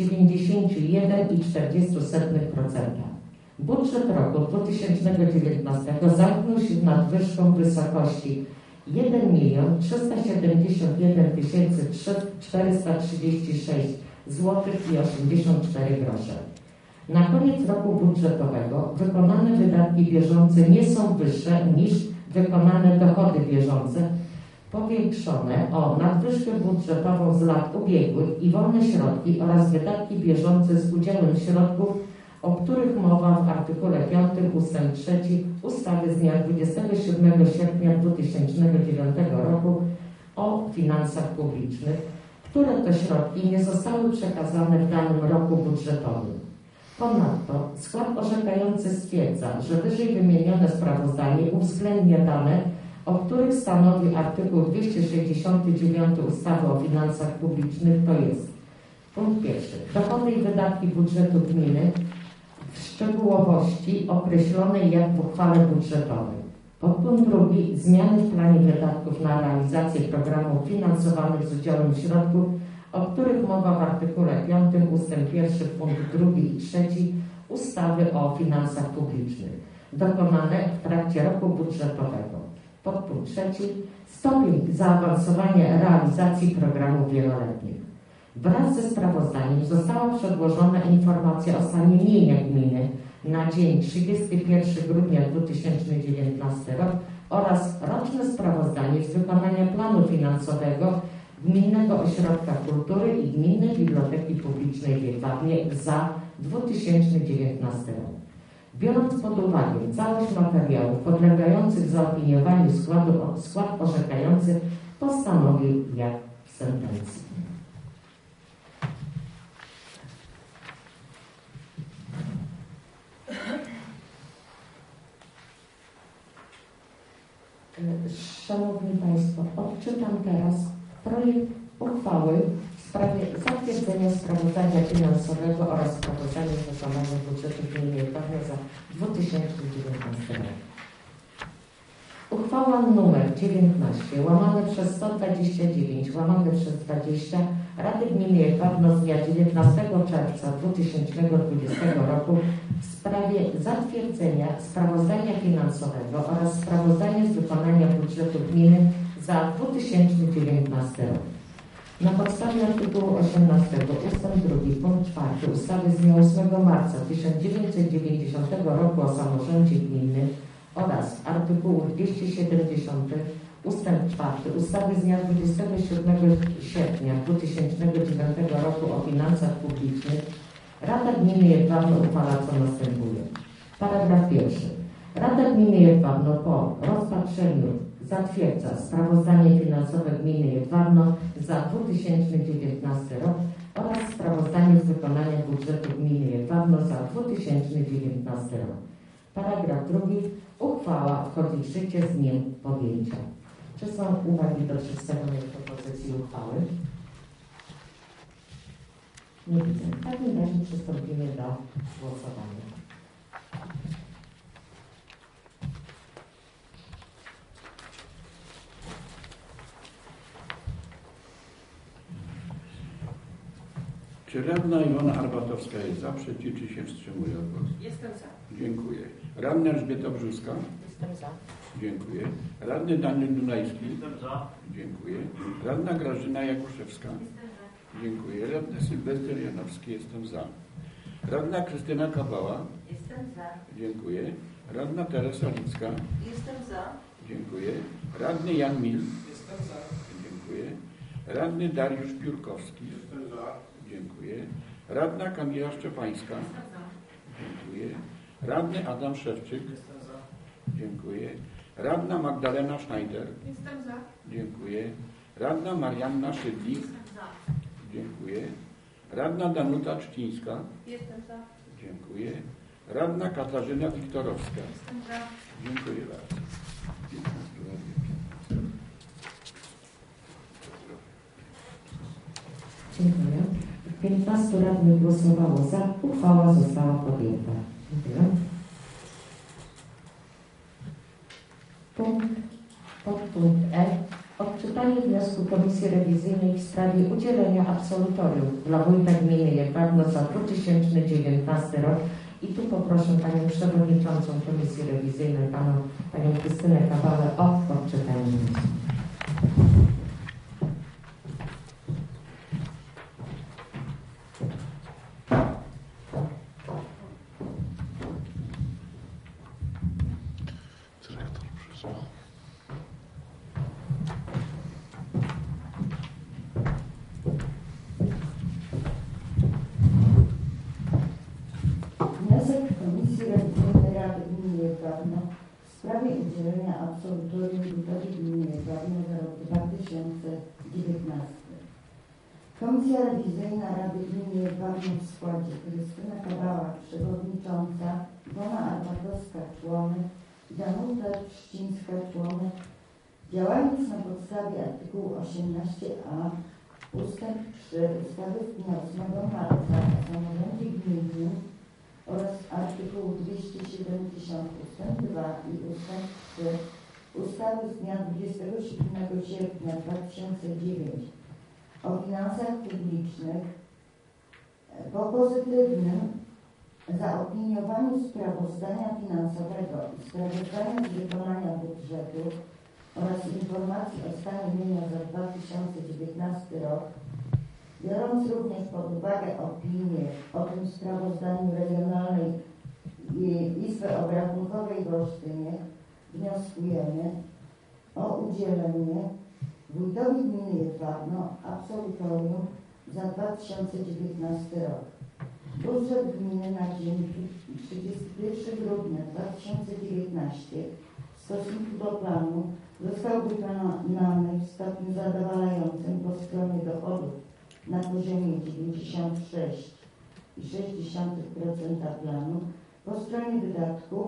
91,40%. Budżet roku 2019 zamknął się nadwyżką w wysokości 1 371 436 złotych i 84 grosze. Na koniec roku budżetowego wykonane wydatki bieżące nie są wyższe niż wykonane dochody bieżące, powiększone o nadwyżkę budżetową z lat ubiegłych i wolne środki oraz wydatki bieżące z udziałem środków, o których mowa w artykule 5 ust. 3 ustawy z dnia 27 sierpnia 2009 roku o finansach publicznych, które to środki nie zostały przekazane w danym roku budżetowym. Ponadto skład orzekający stwierdza, że wyżej wymienione sprawozdanie uwzględnia dane, o których stanowi artykuł 269 ustawy o finansach publicznych, to jest punkt pierwszy. Dochody i wydatki budżetu gminy w szczegółowości określonej jak w uchwale budżetowej. Podpunkt drugi. Zmiany w planie wydatków na realizację programów finansowanych z udziałem środków, o których mowa w artykule 5 ust. 1 punkt 2 i 3 ustawy o finansach publicznych, dokonane w trakcie roku budżetowego. Podpunkt trzeci. Stopień zaawansowania realizacji programów wieloletnich. Wraz ze sprawozdaniem została przedłożona informacja o stanie mienia gminy na dzień 31 grudnia 2019 rok oraz roczne sprawozdanie z wykonania planu finansowego Gminnego Ośrodka Kultury i Gminnej Biblioteki Publicznej w Jedwabnie za 2019 rok. Biorąc pod uwagę całość materiałów podlegających zaopiniowaniu skład orzekający postanowił jak w sentencji. Szanowni Państwo, odczytam teraz projekt uchwały w sprawie zatwierdzenia sprawozdania finansowego oraz sprawozdania z wykonania budżetu gminy Jedwabne za 2019 rok. Uchwała nr 19 łamane przez 129 łamane przez 20 Rady Gminy Jedwabno z dnia 19 czerwca 2020 roku w sprawie zatwierdzenia sprawozdania finansowego oraz sprawozdania z wykonania budżetu gminy za 2019 rok. Na podstawie artykułu 18 ust. 2 punkt 4 ustawy z dnia 8 marca 1990 roku o samorządzie gminnym oraz artykułu 270 ust. 4 ustawy z dnia 27 sierpnia 2009 roku o finansach publicznych Rada Gminy Jedwabno uchwala co następuje. Paragraf pierwszy. Rada Gminy Jedwabno po rozpatrzeniu zatwierdza sprawozdanie finansowe Gminy Jedwabno za 2019 rok oraz sprawozdanie z wykonania budżetu Gminy Jedwabno za 2019 rok. Paragraf drugi. Uchwała wchodzi w życie z dniem podjęcia. Czy są uwagi do przedstawionej propozycji uchwały? Nie widzę. W takim razie przystąpimy do głosowania. Czy radna Iwona Arbatowska jest za, przeciw, czy się wstrzymuje od głosu? Jestem za. Dziękuję. Radna Elżbieta Brzuska? Jestem za. Dziękuję. Radny Daniel Dunajski? Jestem za. Dziękuję. Radna Grażyna Jakuszewska? Jestem za. Dziękuję. Radny Sylwester Janowski? Jestem za. Radna Krystyna Kabała? Jestem za. Dziękuję. Radna Teresa Licka? Jestem za. Dziękuję. Radny Jan Mil? Jestem za. Dziękuję. Radny Dariusz Piórkowski? Jestem za. Dziękuję. Radna Kamila Szczepańska? Jestem za. Dziękuję. Radny Adam Szewczyk? Jestem za. Dziękuję. Radna Magdalena Schneider? Jestem za. Dziękuję. Radna Marianna Szydlik? Jestem za. Dziękuję. Radna Danuta Czcińska? Jestem za. Dziękuję. Radna Katarzyna Wiktorowska? Jestem za. Dziękuję bardzo. Dziękuję. 15 radnych głosowało za. Uchwała została podjęta. Dziękuję. Podpunkt E. Odczytanie wniosku Komisji Rewizyjnej w sprawie udzielenia absolutorium dla wójta gminy Jedwabno za 2019 rok. I tu poproszę Panią Przewodniczącą Komisji Rewizyjnej, Panią Krystynę Kabałę o odczytanie wniosku. Soch. Wniosek Komisji Rewizyjnej Rady Gminy Jedwabno w sprawie udzielenia absolutorium Wójtowi Gminy Jedwabno za rok 2019. Komisja Rewizyjna Rady Gminy Jedwabno w składzie Krystyna Kabała, przewodnicząca, Iwona Arbatowska, członek, Danuta Trzcińska, członek, działając na podstawie artykułu 18a ustęp 3 ustawy z dnia 8 marca o samorządzie gminnym oraz artykułu 270 ustęp 2 i ustęp 3 ustawy z dnia 27 sierpnia 2009 o finansach publicznych po pozytywnym zaopiniowaniu sprawozdania finansowego i sprawozdania z wykonania budżetu oraz informacji o stanie mienia za 2019 rok, biorąc również pod uwagę opinię o tym sprawozdaniu Regionalnej Izby Obrachunkowej w Olsztynie, wnioskujemy o udzielenie wójtowi gminy Jedwabno absolutorium za 2019 rok. Budżet gminy na dzień 31 grudnia 2019 w stosunku do planu został wykonany w stopniu zadowalającym po stronie dochodów na poziomie 96,6% planu, po stronie wydatków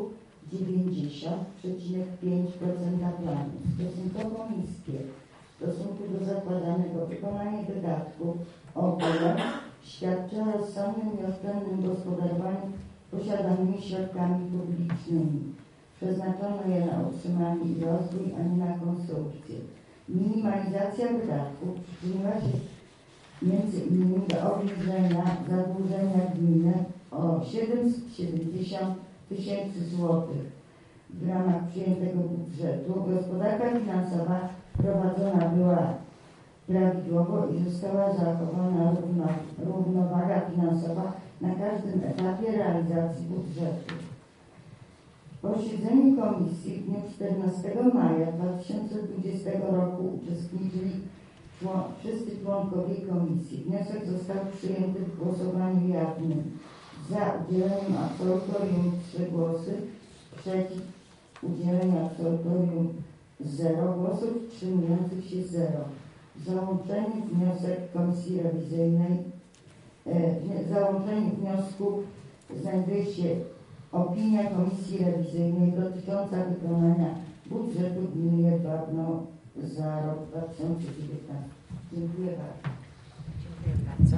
90,5% planu. Stosunkowo niskie w stosunku do zakładanego wykonania wydatków ogóle świadczy o rozsądnym i oszczędnym gospodarowaniu posiadanymi środkami publicznymi. Przeznaczono je na utrzymanie i rozwój, a nie na konsumpcję. Minimalizacja wydatków przyczyniła się między innymi do obniżenia zadłużenia gminy o 770 000 złotych w ramach przyjętego budżetu. Gospodarka finansowa prowadzona była prawidłowo i została zachowana równowaga finansowa na każdym etapie realizacji budżetu. W posiedzeniu komisji w dniu 14 maja 2020 roku uczestniczyli wszyscy członkowie komisji. Wniosek został przyjęty w głosowaniu jawnym. Za udzieleniem absolutorium 3 głosy, przeciw udzieleniu absolutorium 0 głosów, wstrzymujących się 0. W załączeniu wniosek Komisji Rewizyjnej, w załączeniu wniosku znajduje się opinia Komisji Rewizyjnej dotycząca wykonania budżetu gminy Jedwabno za rok 2019. Dziękuję bardzo. Dziękuję bardzo.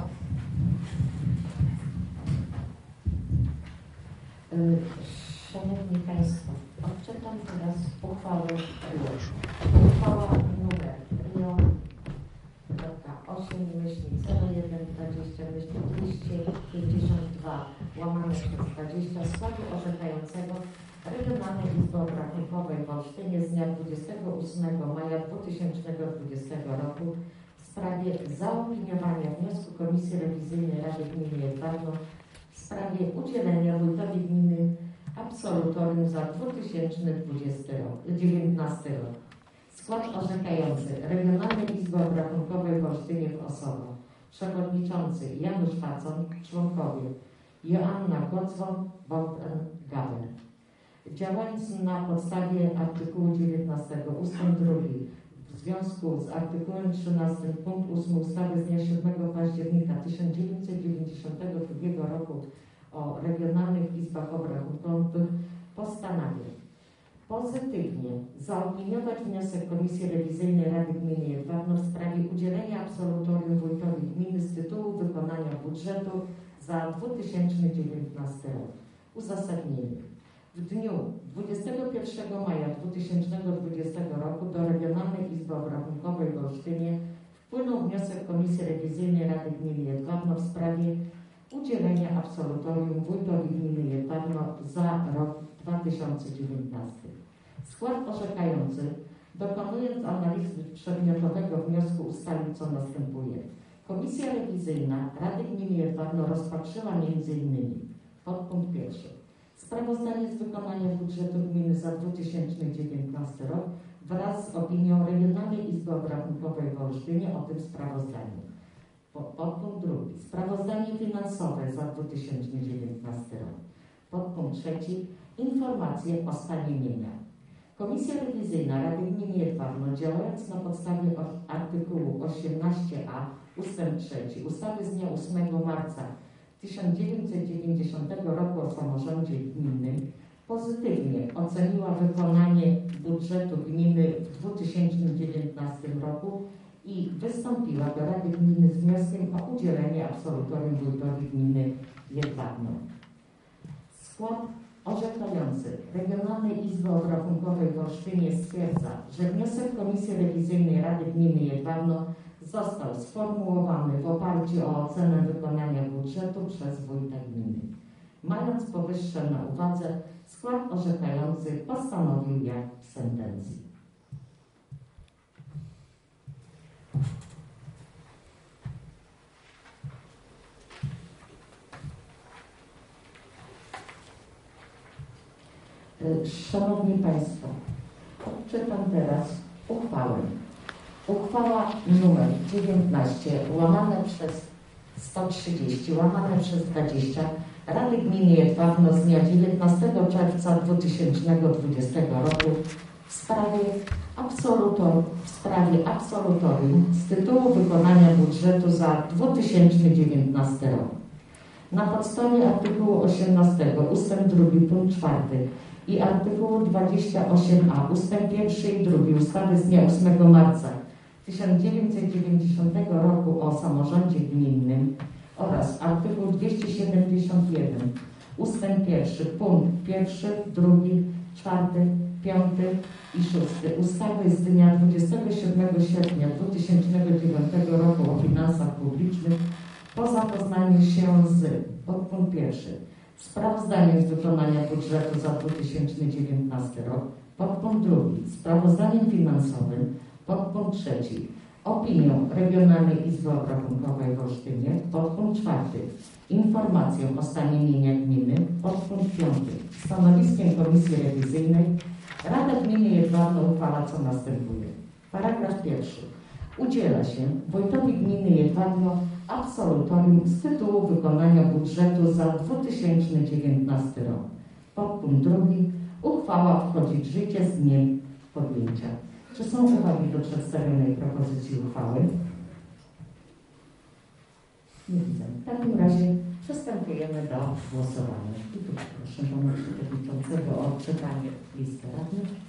Szanowni Państwo, odczytam teraz uchwałę. Uchwała numer 8/01/20/252/20 w składu orzekającego Regionalnej Izby Obrachunkowej w Olsztynie z dnia 28 maja 2020 roku w sprawie zaopiniowania wniosku Komisji Rewizyjnej Rady Gminy Jedwabno w sprawie udzielenia wójtowi gminy absolutorium za 2019 rok. Skład orzekający Regionalnej Izby Obrachunkowej w Olsztynie w osobach: przewodniczący Janusz Facon, członkowie Joanna Kocwon, Bogdan Gawer. Działając na podstawie artykułu 19 ustęp 2 w związku z artykułem 13 punkt 8 ustawy z dnia 7 października 1992 roku o regionalnych izbach obrachunkowych postanawia pozytywnie zaopiniować wniosek Komisji Rewizyjnej Rady Gminy Jedwabno w sprawie udzielenia absolutorium wójtowi gminy z tytułu wykonania budżetu za 2019 rok. Uzasadnienie. W dniu 21 maja 2020 roku do Regionalnej Izby Obrachunkowej w Olsztynie wpłynął wniosek Komisji Rewizyjnej Rady Gminy Jedwabno w sprawie udzielenia absolutorium wójtowi gminy Jedwabno za rok 2019. Skład orzekający, dokonując analizy przedmiotowego wniosku, ustalił, co następuje. Komisja Rewizyjna Rady Gminy Jedwabno rozpatrzyła m.in. podpunkt 1. Sprawozdanie z wykonania budżetu gminy za 2019 rok wraz z opinią Regionalnej Izby Obrachunkowej w Olsztynie o tym sprawozdaniu. Podpunkt drugi. Sprawozdanie finansowe za 2019 rok. Podpunkt trzeci. Informacje o stanie mienia. Komisja Rewizyjna Rady Gminy Jedwabno, działając na podstawie artykułu 18a ust. 3 ustawy z dnia 8 marca 1990 roku o samorządzie gminnym, pozytywnie oceniła wykonanie budżetu gminy w 2019 roku i wystąpiła do Rady Gminy z wnioskiem o udzielenie absolutorium wójtowi gminy Jedwabno. Skład orzekający Regionalnej Izby Obrachunkowej w Olsztynie stwierdza, że wniosek Komisji Rewizyjnej Rady Gminy Jedwabno został sformułowany w oparciu o ocenę wykonania budżetu przez wójta gminy. Mając powyższe na uwadze, skład orzekający postanowił jak w sentencji. Szanowni Państwo, odczytam teraz uchwałę. Uchwała nr 19 łamane przez 130 łamane przez 20 Rady Gminy Jedwabno z dnia 19 czerwca 2020 roku w sprawie absolutorium z tytułu wykonania budżetu za 2019 rok. Na podstawie artykułu 18 ust. 2 punkt 4 i artykułu 28a ust. 1 i 2 ustawy z dnia 8 marca 1990 roku o samorządzie gminnym oraz artykuł 271 ust. 1 punkt 1, 2, 4, 5 i 6 ustawy z dnia 27 sierpnia 2009 roku o finansach publicznych po zapoznaniu się z podpunkt 1 sprawozdaniem z wykonania budżetu za 2019 rok, podpunkt 2 sprawozdaniem finansowym, podpunkt 3 opinią Regionalnej Izby Obrachunkowej w Olsztynie, podpunkt 4 informacją o stanie mienia gminy, podpunkt 5 stanowiskiem Komisji Rewizyjnej Rada Gminy Jedwabno uchwala co następuje. Paragraf 1. Udziela się wójtowi gminy Jedwabno absolutorium z tytułu wykonania budżetu za 2019 rok. Podpunkt 2. Uchwała wchodzi w życie z dniem podjęcia. Czy są uwagi do przedstawionej propozycji uchwały? Nie widzę. W takim razie przystępujemy do głosowania. I tu proszę pana przewodniczącego o odczytanie listy radnych.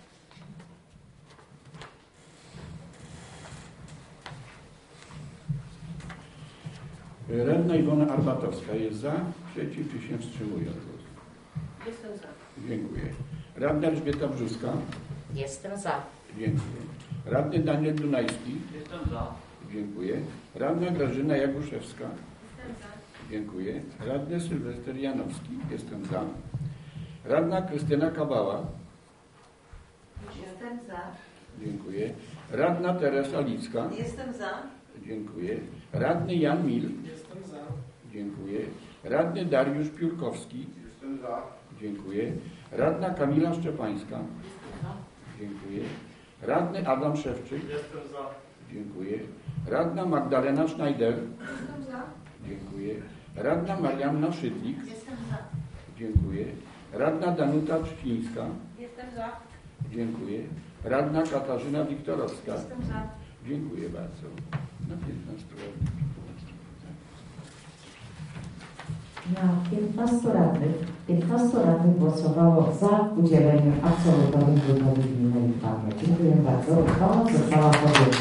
Radna Iwona Arbatowska jest za, przeciw czy się wstrzymuje od głosu? Jestem za. Dziękuję. Radna Elżbieta Brzuska? Jestem za. Dziękuję. Radny Daniel Dunajski? Jestem za. Dziękuję. Radna Grażyna Jaguszewska? Jestem za. Dziękuję. Radny Sylwester Janowski? Jestem za. Radna Krystyna Kabała? Jestem za. Dziękuję. Radna Teresa Licka? Jestem za. Dziękuję. Radny Jan Mil? Jestem za. Dziękuję. Radny Dariusz Piórkowski? Jestem za. Dziękuję. Radna Kamila Szczepańska? Jestem za. Dziękuję. Radny Adam Szewczyk? Jestem za. Dziękuję. Radna Magdalena Schneider? Jestem za. Dziękuję. Radna Marianna Szydlik? Jestem za. Dziękuję. Radna Danuta Trzcińska? Jestem za. Dziękuję. Radna Katarzyna Wiktorowska? Jestem za. Dziękuję bardzo. Na 15 radnych. Na 15 radnych głosowało za udzieleniem absolutorium wójtowi gminy Jedwabno. Dziękuję bardzo. Uchwała została podjęta.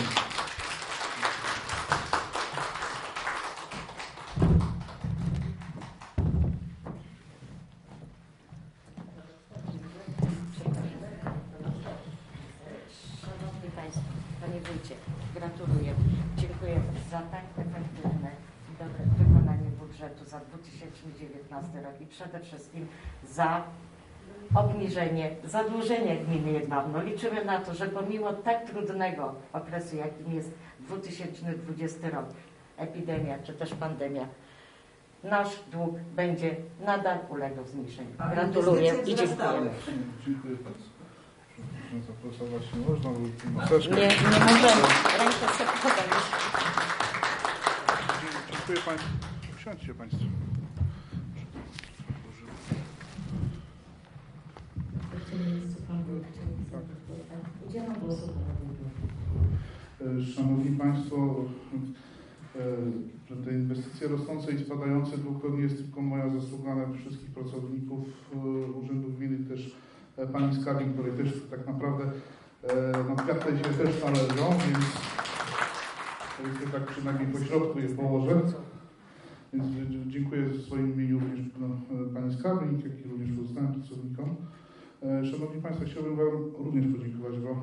Szanowni Państwo, Panie Wójcie, gratuluję. Dziękuję za tak efektywne i dobre wykonanie budżetu za 2019 rok i przede wszystkim za obniżenie zadłużenia gminy Jedwabno. Liczymy na to, że pomimo tak trudnego okresu, jakim jest 2020 rok, epidemia czy też pandemia, nasz dług będzie nadal ulegał zmniejszeniu. Gratuluję i dziękujemy. Dziękuję bardzo. Proszę zaprosować nie można, bo maseczkę. Nie możemy. Rękę sobie podać. Dziękuję Państwu. Usiądźcie Państwo. Udzielam głosu. Szanowni Państwo, że te inwestycje rosnące i spadające dług to nie jest tylko moja zasługa, ale wszystkich pracowników Urzędu Gminy, też Pani Skarbnik, której też tak naprawdę na kwiatę się też należą, więc powiedzmy tak przynajmniej po środku je położę. Więc dziękuję w swoim imieniu również Pani Skarbnik, jak i również pozostałym pracownikom. Szanowni Państwo, chciałbym Wam również podziękować, bo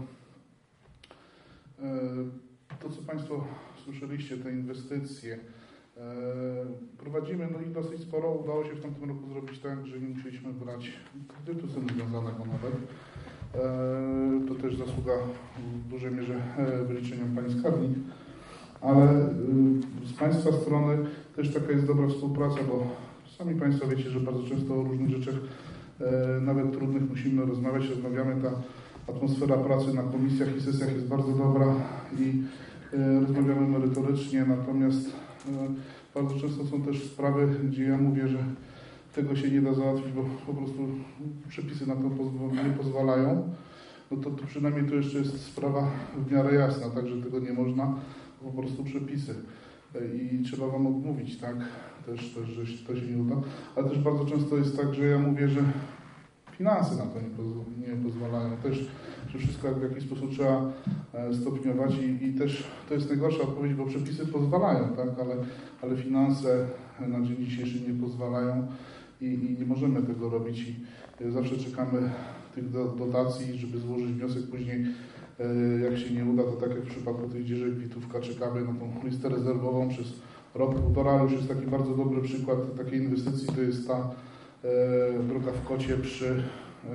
to, co Państwo słyszeliście, te inwestycje, prowadzimy i dosyć sporo. Udało się w tamtym roku zrobić tak, że nie musieliśmy brać kredytu z tym związanego nawet. To też zasługa w dużej mierze wyliczeniom Pani Skarbnik. Ale z Państwa strony też taka jest dobra współpraca, bo sami Państwo wiecie, że bardzo często o różnych rzeczach, nawet trudnych, musimy rozmawiać. Rozmawiamy, ta atmosfera pracy na komisjach i sesjach jest bardzo dobra i rozmawiamy merytorycznie, natomiast bardzo często są też sprawy, gdzie ja mówię, że tego się nie da załatwić, bo po prostu przepisy na to nie pozwalają. No to przynajmniej tu jeszcze jest sprawa w miarę jasna, tak, że tego nie można, po prostu przepisy. I trzeba Wam odmówić, tak, też że to się nie uda. Ale też bardzo często jest tak, że ja mówię, że finanse na to nie pozwalają. Też, że wszystko w jakiś sposób trzeba stopniować i też to jest najgorsza odpowiedź, bo przepisy pozwalają, tak, ale finanse na dzień dzisiejszy nie pozwalają i nie możemy tego robić. I zawsze czekamy tych dotacji, żeby złożyć wniosek później. Jak się nie uda, to tak jak w przypadku tej dzieży Kwitówka, czekamy na tą listę rezerwową przez rok, półtora. Już jest taki bardzo dobry przykład takiej inwestycji, to jest ta droga w Kocie przy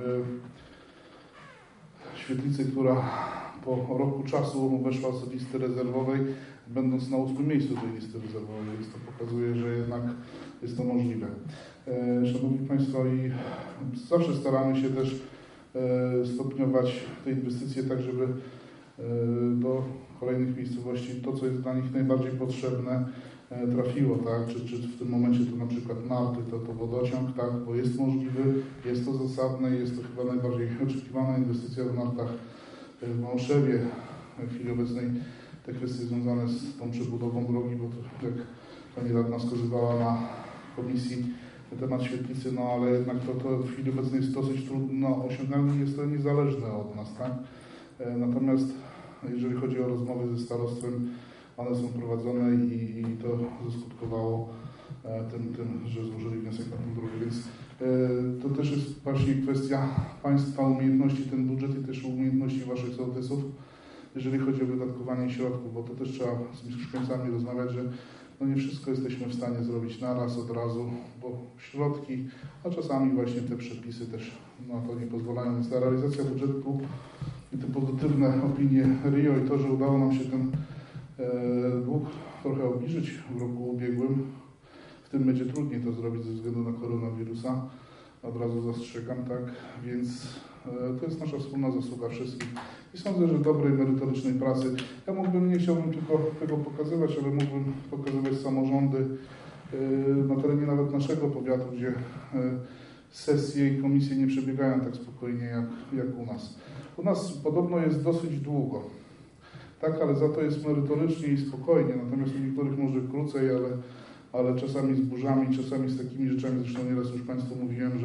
świetlicy, która po roku czasu weszła z listy rezerwowej, będąc na 8. miejscu tej listy rezerwowej, więc to pokazuje, że jednak jest to możliwe. Szanowni Państwo, i zawsze staramy się też stopniować te inwestycje tak, żeby do kolejnych miejscowości to, co jest dla nich najbardziej potrzebne, trafiło, tak? Czy w tym momencie to na przykład narty, to wodociąg, tak? Bo jest możliwy, jest to zasadne, jest to chyba najbardziej oczekiwana inwestycja w nartach w Małszewie. W chwili obecnej te kwestie związane z tą przebudową drogi, bo to, jak Pani Radna wskazywała na komisji na temat świetlicy, no ale jednak to w chwili obecnej jest dosyć trudno osiągalne i jest to niezależne od nas, tak? Natomiast jeżeli chodzi o rozmowy ze starostwem, one są prowadzone i to zaskutkowało tym, że złożyli wniosek na tę drogę, więc to też jest właśnie kwestia Państwa umiejętności, ten budżet i też umiejętności Waszych sołtysów, jeżeli chodzi o wydatkowanie środków, bo to też trzeba z mieszkańcami rozmawiać, że no nie wszystko jesteśmy w stanie zrobić naraz, od razu, bo środki, a czasami właśnie te przepisy też na to nie pozwalają, więc ta realizacja budżetu i te pozytywne opinie RIO i to, że udało nam się ten dług trochę obniżyć w roku ubiegłym. W tym będzie trudniej to zrobić ze względu na koronawirusa. Od razu zastrzegam, tak? Więc to jest nasza wspólna zasługa wszystkich. I sądzę, że dobrej, merytorycznej pracy. Ja nie chciałbym tylko tego pokazywać, ale mógłbym pokazywać samorządy na terenie nawet naszego powiatu, gdzie sesje i komisje nie przebiegają tak spokojnie jak u nas. U nas podobno jest dosyć długo. Tak, ale za to jest merytorycznie i spokojnie, natomiast u niektórych może krócej, ale czasami z burzami, czasami z takimi rzeczami, zresztą nieraz już Państwu mówiłem, że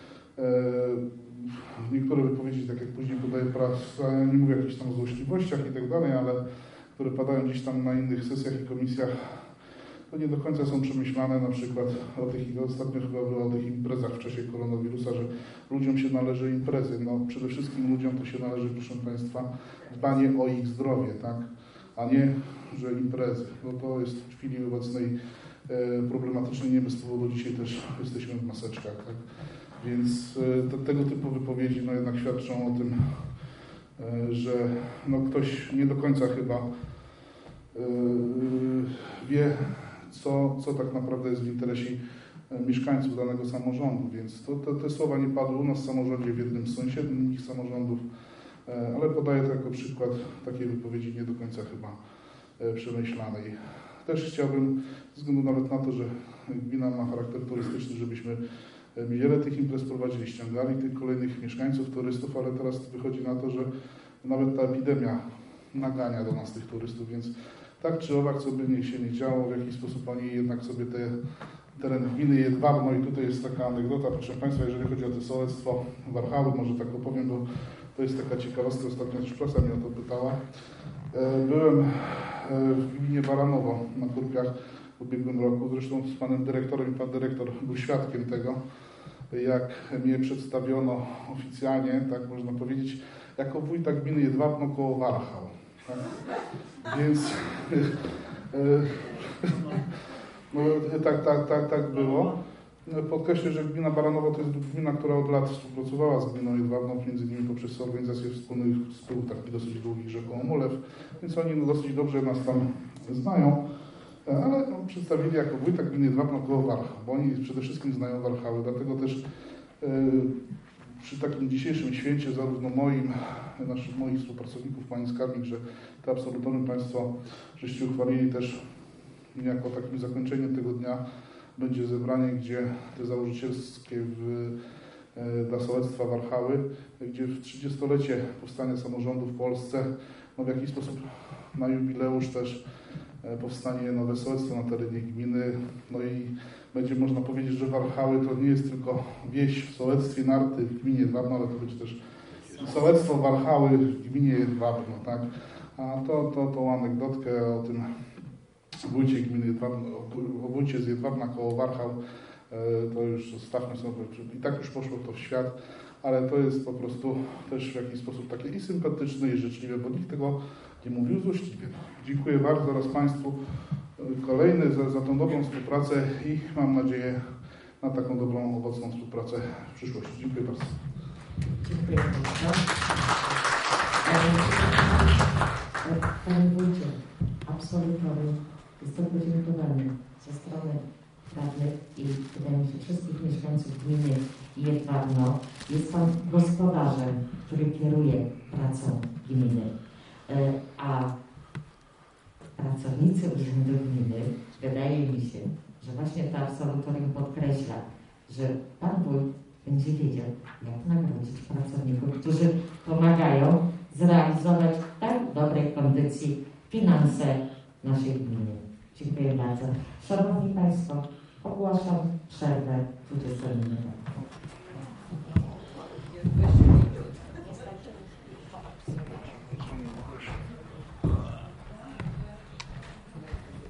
niektóre wypowiedzi, tak jak później podaję prasa, ja nie mówię o jakichś tam złośliwościach i tak dalej, ale które padają gdzieś tam na innych sesjach i komisjach, to nie do końca są przemyślane, na przykład ostatnio chyba było o tych imprezach w czasie koronawirusa, że ludziom się należy imprezy. No przede wszystkim ludziom to się należy, proszę Państwa, dbanie o ich zdrowie, tak? A nie, że imprezy. No to jest w chwili obecnej problematyczne, nie bez powodu dzisiaj też jesteśmy w maseczkach, tak? Więc tego typu wypowiedzi no jednak świadczą o tym, że no ktoś nie do końca chyba wie, co tak naprawdę jest w interesie mieszkańców danego samorządu, więc te słowa nie padły u nas w samorządzie, w jednym z sąsiednich samorządów, ale podaję to jako przykład takiej wypowiedzi nie do końca chyba przemyślanej. Też chciałbym, ze względu nawet na to, że gmina ma charakter turystyczny, żebyśmy wiele tych imprez prowadzili, ściągali tych kolejnych mieszkańców, turystów, ale teraz wychodzi na to, że nawet ta epidemia nagania do nas tych turystów, więc tak czy owak, co by się nie działo, w jakiś sposób oni jednak sobie teren gminy Jedwabno, i tutaj jest taka anegdota, proszę Państwa, jeżeli chodzi o to sołectwo Warchały, może tak opowiem, bo to jest taka ciekawostka, ostatnio też prasa mnie o to pytała. Byłem w gminie Baranowo na Kurpiach w ubiegłym roku, zresztą z panem dyrektorem, i pan dyrektor był świadkiem tego, jak mnie przedstawiono oficjalnie, tak można powiedzieć, jako wójta gminy Jedwabno koło Warchał. Tak? Więc no, tak było. Podkreślę, że gmina Baranowo to jest gmina, która od lat współpracowała z gminą Jedwabną, między innymi poprzez organizację wspólnych spółek, taki dosyć długich, rzeką Omulew, więc oni dosyć dobrze nas tam znają, ale przedstawili jako wójta gminy Jedwabno koło Warchał, bo oni przede wszystkim znają Warchały, dlatego też przy takim dzisiejszym święcie zarówno moich współpracowników, pani skarbnik, że te absolutorium Państwo żeście uchwalili też jako takim zakończeniem tego dnia będzie zebranie, gdzie te założycielskie dla sołectwa Warchały, gdzie w 30-lecie powstania samorządu w Polsce, no w jakiś sposób na jubileusz też powstanie nowe sołectwo na terenie gminy, no i będzie można powiedzieć, że Warchały to nie jest tylko wieś w sołectwie Narty w gminie Jedwabno, ale to będzie też sołectwo Warchały w gminie Jedwabno, tak? A tą anegdotkę o tym wójcie gminy Jedwabno, o wójcie z Jedwabna koło Warchał, to już zostawmy sobie, i tak już poszło to w świat, ale to jest po prostu też w jakiś sposób takie i sympatyczne, i życzliwe, bo nikt tego nie mówił złośliwie. Dziękuję bardzo raz Państwu kolejny za tą dobrą współpracę i mam nadzieję na taką dobrą, owocną współpracę w przyszłości. Dziękuję bardzo. Dziękuję bardzo. Panie wójcie, absolutorium jest to podziękowanie ze strony radnych i wydaje mi się wszystkich mieszkańców gminy Jedwabno. Jest Pan gospodarzem, który kieruje pracą gminy, a pracownicy urzędu gminy, wydaje mi się, że właśnie to absolutorium podkreśla, że Pan wójt będzie wiedział, jak nagrodzić pracowników, którzy pomagają zrealizować w tak dobrej kondycji finanse naszej gminy. Dziękuję bardzo. Szanowni Państwo, ogłaszam przerwę 20 minut.